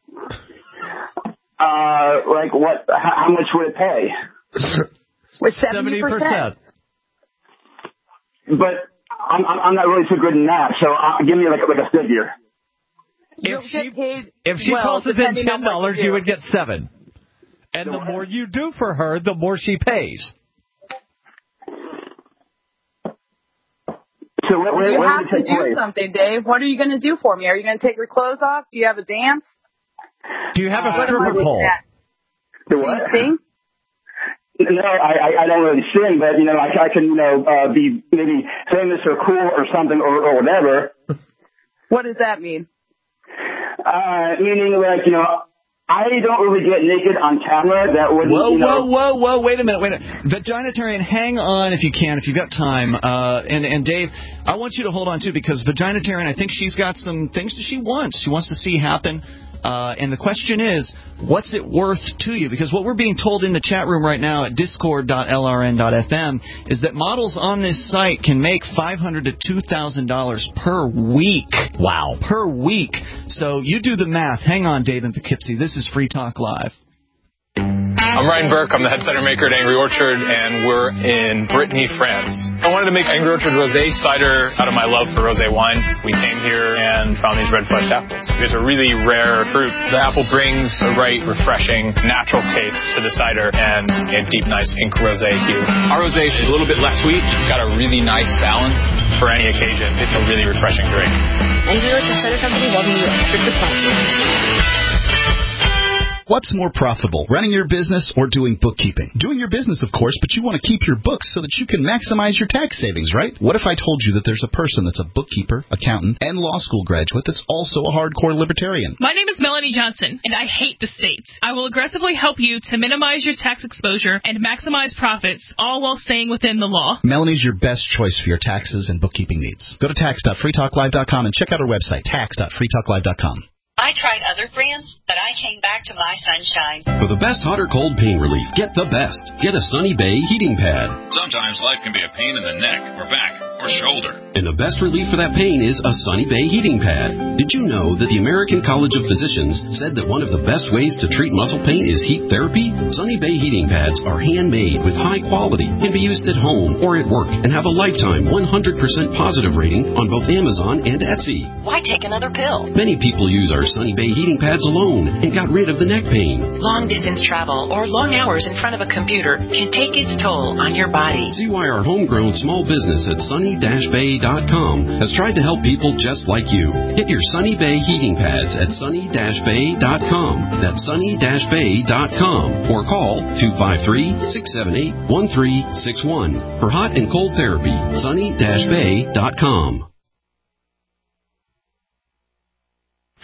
S11: Uh, like what? How much would it pay?
S17: With seventy percent.
S11: But I'm I'm not really too good in that, so uh, give me like like a figure.
S17: You'll
S4: If she,
S17: get paid
S4: if she
S17: well,
S4: tosses in
S17: depending on
S4: ten
S17: what
S4: dollars,
S17: you
S4: you
S17: do.
S4: would get seven. And the more you do for her, the more she pays.
S11: So what, what,
S17: you
S11: what
S17: have to do
S11: place?
S17: something, Dave. What are you going to do for me? Are you going to take your clothes off? Do you have a dance?
S4: Do you have a
S17: What am I
S4: stripper
S17: looking
S4: pole?
S17: at?
S11: The what?
S17: Do you sing?
S11: No, I, I I don't really sing, but you know I, I can you know uh, be maybe famous or cool or something or, or whatever.
S17: What does that mean?
S11: Uh, meaning like you know I don't really get naked on camera. That would
S3: Whoa,
S11: you know,
S3: whoa, whoa, whoa! Wait a minute, wait a minute. Vaginatarian, hang on if you can, if you've got time. Uh, and and Dave, I want you to hold on too because Vaginatarian, I think she's got some things that she wants. She wants to see happen. Uh, and the question is, what's it worth to you? Because what we're being told in the chat room right now at discord dot l r n dot f m is that models on this site can make five hundred dollars to two thousand dollars per week.
S4: Wow.
S3: Per week. So you do the math. Hang on, Dave in Poughkeepsie. This is Free Talk Live.
S18: I'm Ryan Burke. I'm the head cider maker at Angry Orchard, and we're in Brittany, France. I wanted to make Angry Orchard Rosé cider out of my love for rosé wine. We came here and found these red-fleshed apples. It's a really rare fruit. The apple brings a right, refreshing, natural taste to the cider and a deep, nice pink rosé hue. Our rosé is a little bit less sweet. It's got a really nice balance for any occasion. It's a really refreshing drink.
S19: Angry Orchard Cider Company, welcome to Strict Responsibility.
S12: What's more profitable, running your business or doing bookkeeping? Doing your business, of course, but you want to keep your books so that you can maximize your tax savings, right? What if I told you that there's a person that's a bookkeeper, accountant, and law school graduate that's also a hardcore libertarian?
S20: My name is Melanie Johnson, and I hate the states. I will aggressively help you to minimize your tax exposure and maximize profits, all while staying within the law.
S12: Melanie's your best choice for your taxes and bookkeeping needs. Go to tax dot free talk live dot com and check out our website, tax dot free talk live dot com.
S21: I tried other brands, but I came back to My Sunshine.
S22: For the best hot or cold pain relief, get the best. Get a Sunny Bay heating pad.
S23: Sometimes life can be a pain in the neck or back or shoulder.
S22: And the best relief for that pain is a Sunny Bay heating pad. Did you know that the American College of Physicians said that one of the best ways to treat muscle pain is heat therapy? Sunny Bay heating pads are handmade with high quality, can be used at home or at work, and have a lifetime one hundred percent positive rating on both Amazon and Etsy.
S21: Why take another pill?
S22: Many people use our Sunny Bay heating pads alone and got rid of the neck pain.
S21: Long distance travel or long hours in front of a computer can take its toll on your body.
S22: See why our homegrown small business at sunny dash bay dot com has tried to help people just like you. Get your Sunny Bay heating pads at sunny dash bay dot com. That's sunny dash bay dot com. Or call two five three, six seven eight, one three six one. For hot and cold therapy, sunny dash bay dot com.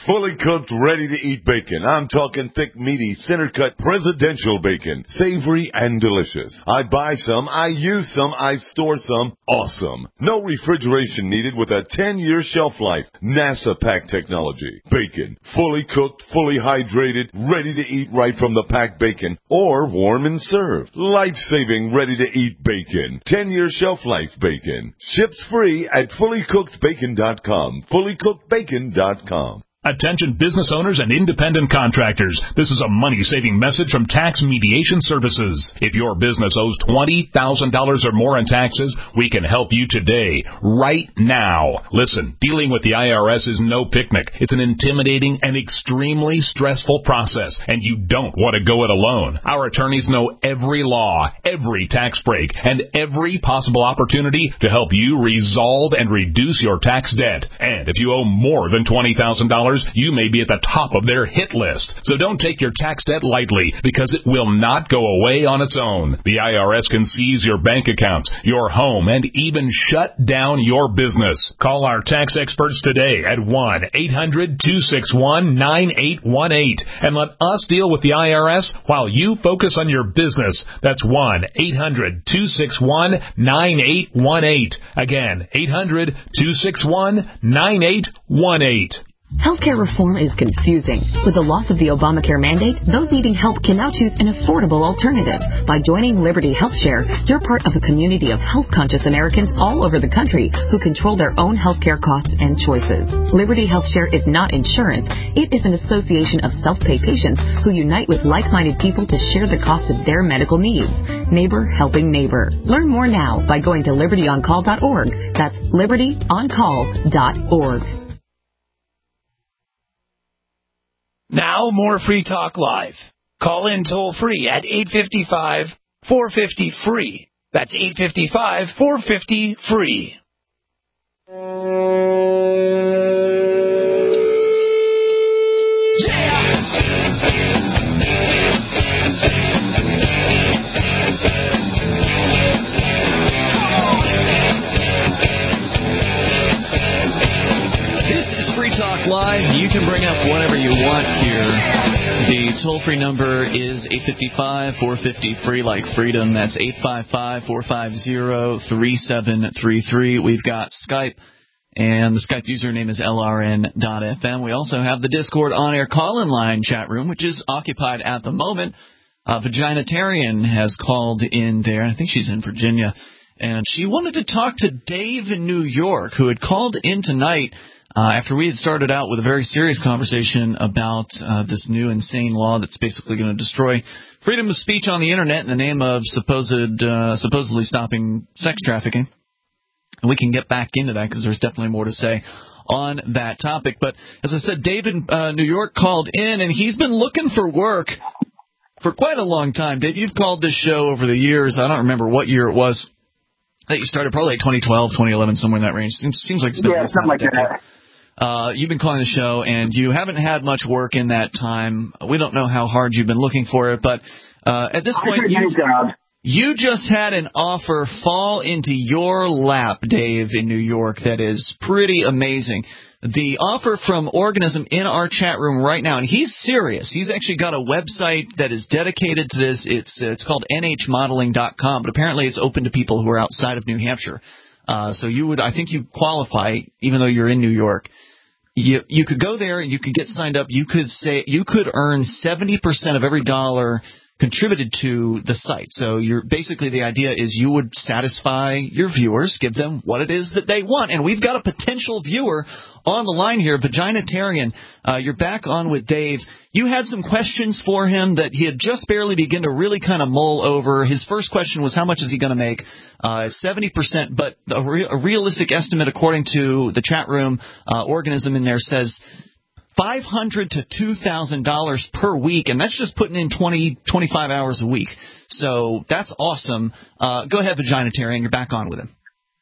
S1: Fully cooked, ready-to-eat bacon. I'm talking thick, meaty, center-cut presidential bacon. Savory and delicious. I buy some, I use some, I store some. Awesome. No refrigeration needed with a ten-year shelf life. NASA pack technology. Bacon. Fully cooked, fully hydrated, ready to eat right from the packed bacon. Or warm and served. Life-saving, ready-to-eat bacon. ten-year shelf life bacon. Ships free at fully cooked bacon dot com. fully cooked bacon dot com.
S2: Attention business owners and independent contractors. This is a money-saving message from Tax Mediation Services. If your business owes twenty thousand dollars or more in taxes, we can help you today, right now. Listen, dealing with the I R S is no picnic. It's an intimidating and extremely stressful process, and you don't want to go it alone. Our attorneys know every law, every tax break, and every possible opportunity to help you resolve and reduce your tax debt. And if you owe more than twenty thousand dollars, you may be at the top of their hit list. So don't take your tax debt lightly, because it will not go away on its own. The I R S can seize your bank accounts, your home, and even shut down your business. Call our tax experts today at one eight hundred two six one nine eight one eight and let us deal with the I R S while you focus on your business. That's one eight hundred two six one nine eight one eight. Again, eight hundred two six one nine eight one eight.
S5: Healthcare reform is confusing. With the loss of the Obamacare mandate, those needing help can now choose an affordable alternative. By joining Liberty HealthShare, you're part of a community of health-conscious Americans all over the country who control their own healthcare costs and choices. Liberty HealthShare is not insurance. It is an association of self-pay patients who unite with like-minded people to share the cost of their medical needs. Neighbor helping neighbor. Learn more now by going to liberty on call dot org. That's liberty on call dot org.
S10: Now, more Free Talk Live. Call in toll free at eight five five, four five zero, free. That's eight five five, four five zero, free.
S3: Talk Live. You can bring up whatever you want here. The toll-free number is eight five five, four five zero, free, like freedom. That's eight five five, four five zero, three seven three three. We've got Skype, and the Skype username is L R N dot F M. We also have the Discord on-air call-in line chat room, which is occupied at the moment. Uh, Vaginitarian has called in there. I think she's in Virginia. And she wanted to talk to Dave in New York, who had called in tonight Uh, after we had started out with a very serious conversation about uh, this new insane law that's basically going to destroy freedom of speech on the Internet in the name of supposed uh, supposedly stopping sex trafficking. And we can get back into that because there's definitely more to say on that topic. But as I said, Dave in uh, New York called in, and he's been looking for work for quite a long time. Dave, you've called this show over the years. I don't remember what year it was that you started, probably like twenty twelve, twenty eleven, somewhere in that range. Seems, seems like it's been
S11: yeah, something like that.
S3: Uh, you've been calling the show, and you haven't had much work in that time. We don't know how hard you've been looking for it, but uh, at this point, you, you just had an offer fall into your lap, Dave, in New York that is pretty amazing. The offer from Organism in our chat room right now, and he's serious. He's actually got a website that is dedicated to this. It's it's called N H modeling dot com, but apparently it's open to people who are outside of New Hampshire. Uh, so you would, I think you qualify, even though you're in New York. You you could go there and you could get signed up. You could say you could earn seventy percent of every dollar contributed to the site. So you're basically the idea is you would satisfy your viewers, give them what it is that they want. And we've got a potential viewer on the line here, Vaginitarian. Uh, you're back on with Dave. You had some questions for him that he had just barely begun to really kind of mull over. His first question was, how much is he going to make? Uh, seventy percent, but a, re- a realistic estimate, according to the chat room, uh, Organism in there says five hundred to two thousand dollars per week, and that's just putting in twenty, twenty-five hours a week. So that's awesome. Uh, go ahead, Vaginitarian. You're back on with him.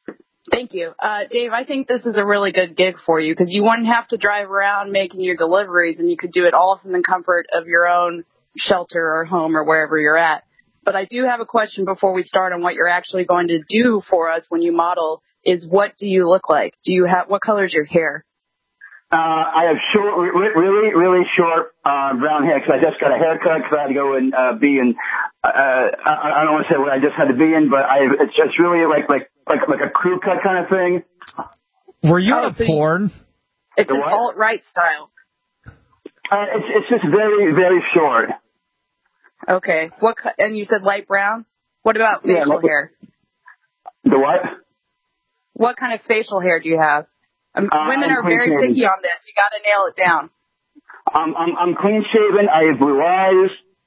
S17: Thank you. Uh, Dave, I think this is a really good gig for you because you wouldn't have to drive around making your deliveries, and you could do it all from the comfort of your own shelter or home or wherever you're at. But I do have a question before we start on what you're actually going to do for us when you model is what do you look like? Do you have, what color is your hair?
S11: Uh, I have short, re- really, really short uh, brown hair because I just got a haircut because I had to go and uh, be in. Uh, I, I don't want to say what I just had to be in, but I it's just really like like like like a crew cut kind of thing.
S4: Were you
S17: Oh,
S4: in
S17: so
S4: a
S17: you-
S4: porn?
S17: It's
S11: The
S17: an
S11: what?
S17: alt-right style.
S11: Uh, it's it's just very very short.
S17: Okay. What? co- And you said light brown. What about
S11: Yeah,
S17: facial
S11: like-
S17: hair?
S11: The what?
S17: What kind of facial hair do you have? Um,
S11: Uh,
S17: women
S11: I'm
S17: are very
S11: clean-shaven.
S17: picky on this. You got to nail it down.
S11: I'm I'm I'm clean shaven. I have blue eyes.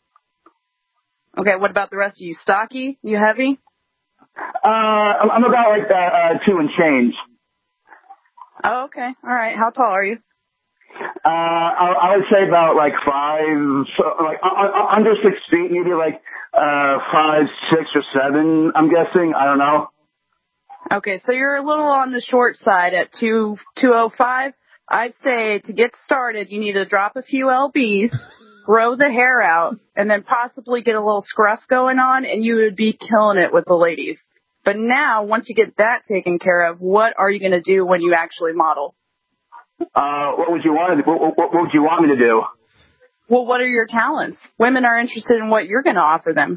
S17: Okay. What about the rest of you? Stocky? You heavy?
S11: Uh, I'm I'm about like uh, uh, two and change.
S17: Oh, okay. All right. How tall are you?
S11: Uh, I, I would say about like five, so, like uh, uh, under six feet, maybe like uh five, six or seven. I'm guessing. I don't know.
S17: Okay, so you're a little on the short side at two two oh five. I'd say to get started, you need to drop a few lbs, grow the hair out, and then possibly get a little scruff going on, and you would be killing it with the ladies. But now, once you get that taken care of, what are you going to do when you actually model?
S11: Uh, what would you want to? What, what, what would you want me to do?
S17: Well, what are your talents? Women are interested in what you're going to offer them.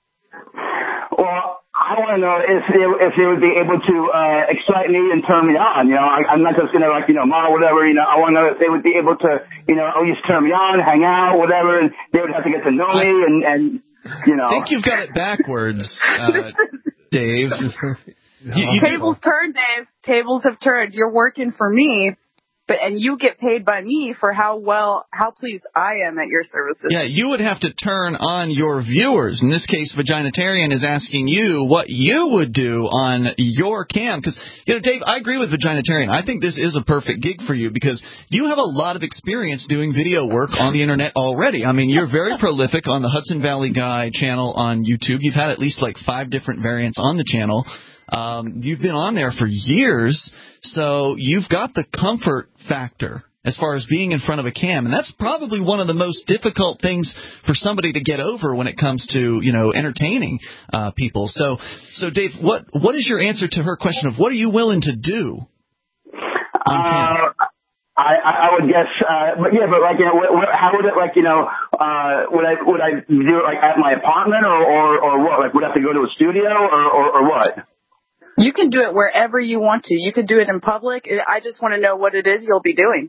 S11: Well, I want to know if they, if they would be able to uh, excite me and turn me on. You know, I, I'm not just gonna like you know model whatever. You know, I want to know if they would be able to you know at least turn me on, hang out, whatever, and they would have to get to know me and and you know.
S3: I think you've got it backwards, uh, Dave. You, you,
S17: Tables turned, Dave. Tables have turned. You're working for me, but and you get paid by me for how well, how pleased I am at your services.
S3: Yeah, you would have to turn on your viewers. In this case, Vaginitarian is asking you what you would do on your cam. Because, you know, Dave, I agree with Vaginitarian. I think this is a perfect gig for you because you have a lot of experience doing video work on the Internet already. I mean, you're very prolific on the Hudson Valley Guy channel on YouTube. You've had at least like five different variants on the channel. Um, you've been on there for years, so you've got the comfort factor as far as being in front of a cam, and that's probably one of the most difficult things for somebody to get over when it comes to, you know, entertaining uh, people. So, so Dave, what what is your answer to her question of what are you willing to do on cam?
S11: Uh, I, I would guess, uh, but yeah, but like, you know, what, what, how would it, like, you know, uh, would I, would I do it like at my apartment or, or, or what? Like, would I have to go to a studio or, or, or what?
S17: You can do it wherever you want to. You can do it in public. I just want to know what it is you'll be doing.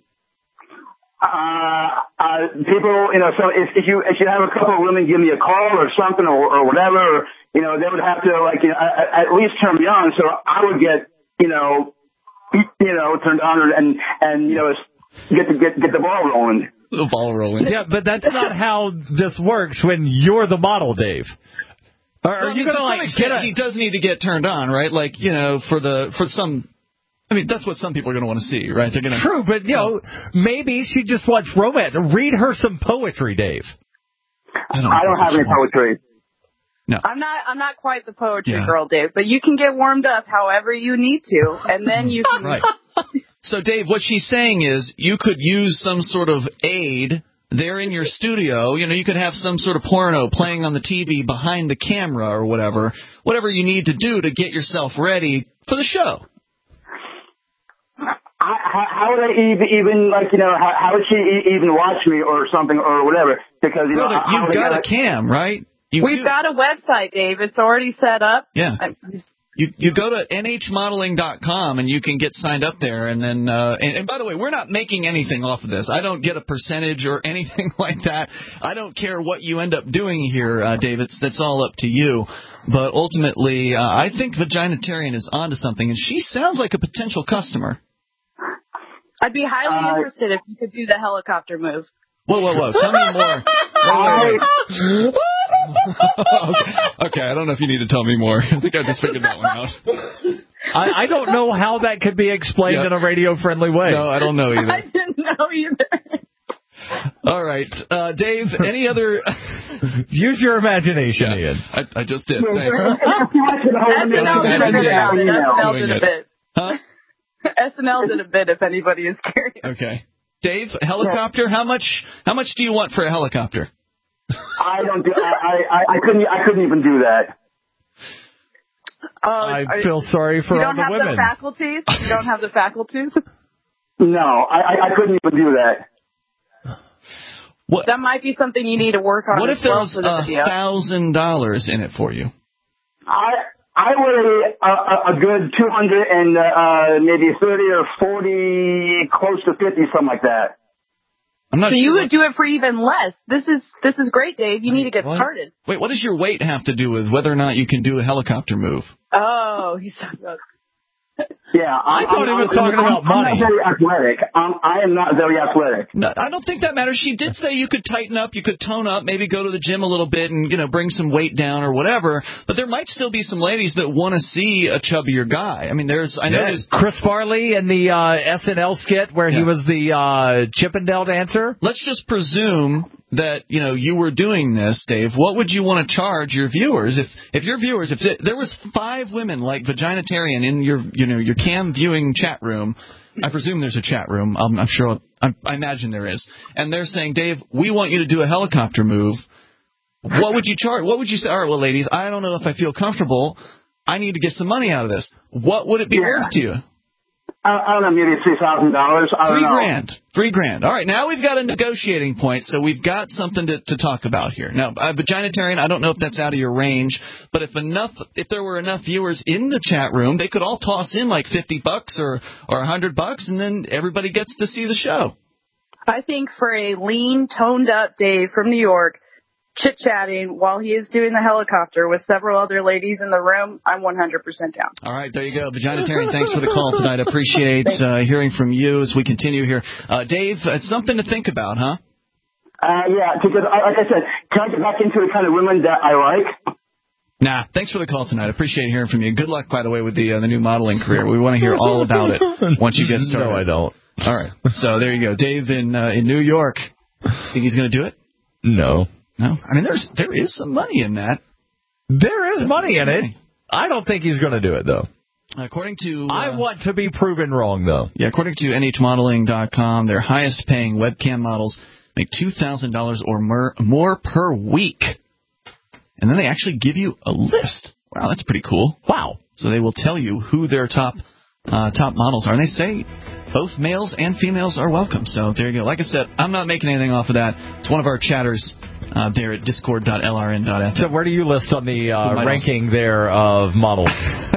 S11: Uh, uh, people, you know, so if, if you, if you have a couple of women give me a call or something or, or whatever, or, you know, they would have to, like, you know, at least turn me on so I would get, you know, you know, turned on and, and, you know, get the, get, get the ball rolling.
S3: The ball rolling.
S4: Yeah, but that's not how this works when you're the model, Dave. Are, are
S3: well, I
S4: you
S3: mean,
S4: going
S3: to
S4: to
S3: some
S4: like
S3: extent,
S4: get a...
S3: he does need to get turned on, right? Like, you know, for the for some. I mean, that's what some people are going to want to see, right? They're going to.
S4: True, but you know, maybe she just wants romance. Read her some poetry, Dave.
S3: I don't,
S11: I don't have any poetry.
S3: No,
S17: I'm not. I'm not quite the poetry
S3: Yeah.
S17: girl, Dave. But you can get warmed up however you need to, and then you can.
S3: Right. So, Dave, what she's saying is you could use some sort of aid there in your studio. You know, you could have some sort of porno playing on the T V behind the camera or whatever, whatever you need to do to get yourself ready for the show.
S11: How, how would I even, even like, you know, how, how would she e- even watch me or something or whatever? Because, you
S3: Brother,
S11: know, how
S3: you've
S11: would I
S3: got a
S11: get
S3: cam, right? You
S17: We've
S3: do.
S17: got a website, Dave. It's already set up.
S3: Yeah.
S17: I-
S3: You you go to N H modeling dot com and you can get signed up there. And then, uh, and, and by the way, we're not making anything off of this. I don't get a percentage or anything like that. I don't care what you end up doing here, uh, Dave. It's, that's all up to you. But ultimately, uh, I think Vaginitarian is onto something, and she sounds like a potential customer.
S17: I'd be highly
S11: Uh,
S17: interested if you could do the helicopter move.
S3: Whoa, whoa, whoa! Tell me more. Wait, wait, wait. okay. okay, I don't know if you need to tell me more. I think I just figured that one out.
S4: I, I don't know how that could be explained
S3: Yep.
S4: in a radio-friendly way.
S3: No, I don't know either.
S17: I didn't know either.
S3: All right, uh, Dave. Any other?
S4: Use your imagination,
S3: Yeah,
S4: Ian.
S3: I, I just did.
S11: Yeah,
S3: Thanks.
S11: if you want to get a hold of me,
S17: S N L did a
S3: Imagine
S17: bit
S3: that.
S17: about it. S N L
S3: Doing
S17: did a
S3: it.
S17: bit.
S3: Huh?
S17: S N L did a bit if anybody is curious.
S3: Okay, Dave. Helicopter. How much? How much do you want for a helicopter?
S11: I don't do, I, I, I couldn't, I couldn't even do that.
S17: Oh,
S4: I
S17: are-
S4: feel sorry for
S17: you
S4: all
S17: don't
S4: the
S17: have
S4: women.
S17: the faculties? You don't have the faculties?
S11: No, I, I, I couldn't even do that.
S3: What?
S17: That might be something you need to work on.
S3: What if
S17: as
S3: there
S17: well
S3: was
S17: for the
S3: a
S17: video.
S3: thousand dollars in it for you?
S11: I I weigh a, a, a good two hundred and uh, maybe thirty or forty, close to fifty, something like that.
S3: I'm not
S17: so
S3: sure
S17: you
S3: what...
S17: would do it for even less. This is this is great, Dave. You need to get
S3: what?
S17: started.
S3: Wait, what does your weight have to do with whether or not you can do a helicopter move?
S17: Oh, he's talking about.
S11: Yeah, I,
S4: I thought
S11: I'm,
S4: he was
S11: I'm,
S4: talking
S11: I'm,
S4: about
S11: I'm
S4: money.
S11: not very athletic. Um, I am not very athletic.
S3: No, I don't think that matters. She did say you could tighten up, you could tone up, maybe go to the gym a little bit and, you know, bring some weight down or whatever. But there might still be some ladies that want to see a chubbier guy. I mean, there's, I know
S4: Yeah,
S3: there's...
S4: Chris Farley in the uh, S N L skit where
S3: Yeah.
S4: he was the uh, Chippendale dancer.
S3: Let's just presume that, you know, you were doing this, Dave. What would you want to charge your viewers if if your viewers, if it, there was five women like Vaginitarian in your, you know, your cam viewing chat room? I presume there's a chat room. I'm, I'm sure. I'm, I imagine there is. And they're saying, Dave, we want you to do a helicopter move. What would you charge? What would you say? All right, well, ladies, I don't know if I feel comfortable. I need to get some money out of this. What would it be
S11: Yeah.
S3: worth to you?
S11: I, I don't know, maybe three thousand dollars. I don't
S3: Three
S11: know.
S3: grand. Three grand. All right, now we've got a negotiating point, so we've got something to, to talk about here. Now, uh, Vaginitarian, I don't know if that's out of your range, but if enough, if there were enough viewers in the chat room, they could all toss in like fifty bucks or or a hundred bucks, and then everybody gets to see the show.
S17: I think for a lean, toned up Dave from New York, chit-chatting while he is doing the helicopter with several other ladies in the room, I'm one hundred percent down.
S3: All right, there you go. Vaginitarian, thanks for the call tonight. I appreciate uh, hearing from you as we continue here. Uh, Dave, it's something to think about, huh?
S11: Uh, yeah, because, uh, like I said, can I get back into the kind of women that I like?
S3: Nah, thanks for the call tonight. I appreciate hearing from you. Good luck, by the way, with the uh, the new modeling career. We want to hear all about it once you get started.
S4: No, I don't.
S3: All right, so there you go. Dave in uh, in New York. Think he's going to do it?
S4: No.
S3: No? I mean, there's there is some money in that.
S4: There is money in it. I don't think he's going to do it, though.
S3: According to... Uh,
S4: I want to be proven wrong, though.
S3: Yeah, according to N H modeling dot com, their highest-paying webcam models make two thousand dollars or more, more per week. And then they actually give you a list. Wow, that's pretty cool.
S4: Wow.
S3: So they will tell you who their top uh, top models are. And they say both males and females are welcome. So there you go. Like I said, I'm not making anything off of that. It's one of our chatters uh, there at discord dot L R N dot F M.
S4: So where do you list on the uh, ranking there of models?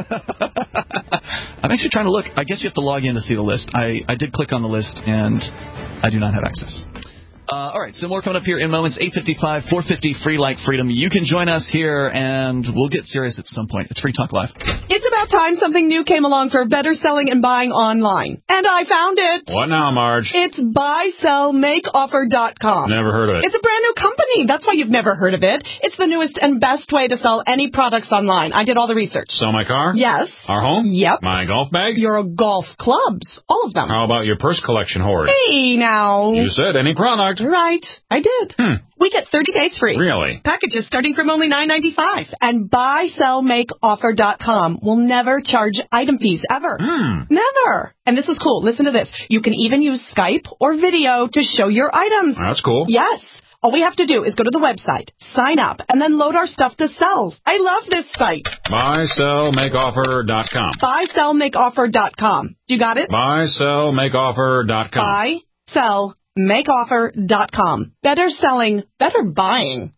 S3: I'm actually trying to look. I guess you have to log in to see the list. I, I did click on the list, and I do not have access. Uh, all right, so more coming up here in moments. eight fifty-five, four fifty, free like freedom. You can join us here, and we'll get serious at some point. It's Free Talk Live.
S6: It's about time something new came along for better selling and buying online. And I found it.
S7: What now, Marge?
S6: It's buy sell make offer dot com.
S7: Never heard of it.
S6: It's a brand new company. That's why you've never heard of it. It's the newest and best way to sell any products online. I did all the research.
S7: Sell my car?
S6: Yes.
S7: Our home?
S6: Yep.
S7: My golf bag?
S6: Your golf clubs. All of them.
S7: How about your purse collection hoard?
S6: Hey, now.
S7: You said any product.
S6: Right. I did.
S7: Hmm.
S6: We get thirty days free.
S7: Really?
S6: Packages starting from only nine ninety-five. And buy sell make offer dot com will never charge item fees ever.
S7: Hmm.
S6: Never. And this is cool. Listen to this. You can even use Skype or video to show your items.
S7: That's cool.
S6: Yes. All we have to do is go to the website, sign up, and then load our stuff to sell. I love this site.
S7: buy sell make offer dot com.
S6: buy sell make offer dot com. You got it?
S7: buy sell make offer dot com.
S6: buy sell make offer dot com. Better selling, better buying.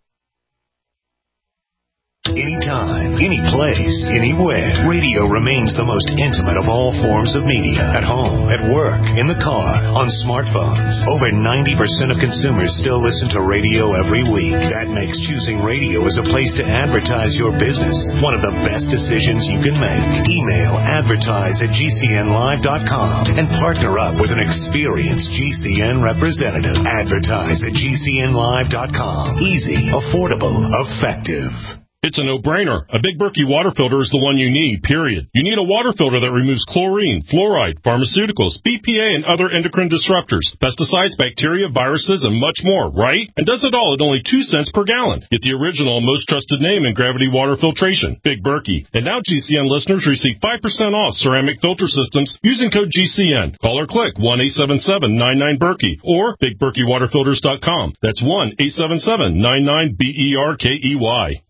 S8: Anytime, any place, anywhere. Radio remains the most intimate of all forms of media. At home, at work, in the car, on smartphones. Over ninety percent of consumers still listen to radio every week. That makes choosing radio as a place to advertise your business one of the best decisions you can make. Email advertise at G C N live dot com and partner up with an experienced G C N representative. Advertise at G C N live dot com. Easy, affordable, effective.
S24: It's a no-brainer. A Big Berkey water filter is the one you need, period. You need a water filter that removes chlorine, fluoride, pharmaceuticals, B P A, and other endocrine disruptors, pesticides, bacteria, viruses, and much more, right? And does it all at only two cents per gallon. Get the original and most trusted name in gravity water filtration, Big Berkey. And now G C N listeners receive five percent off ceramic filter systems using code G C N. Call or click one eight seven seven nine nine Berkey or big berkey water filters dot com. That's one eight seven seven nine nine B E R K E Y.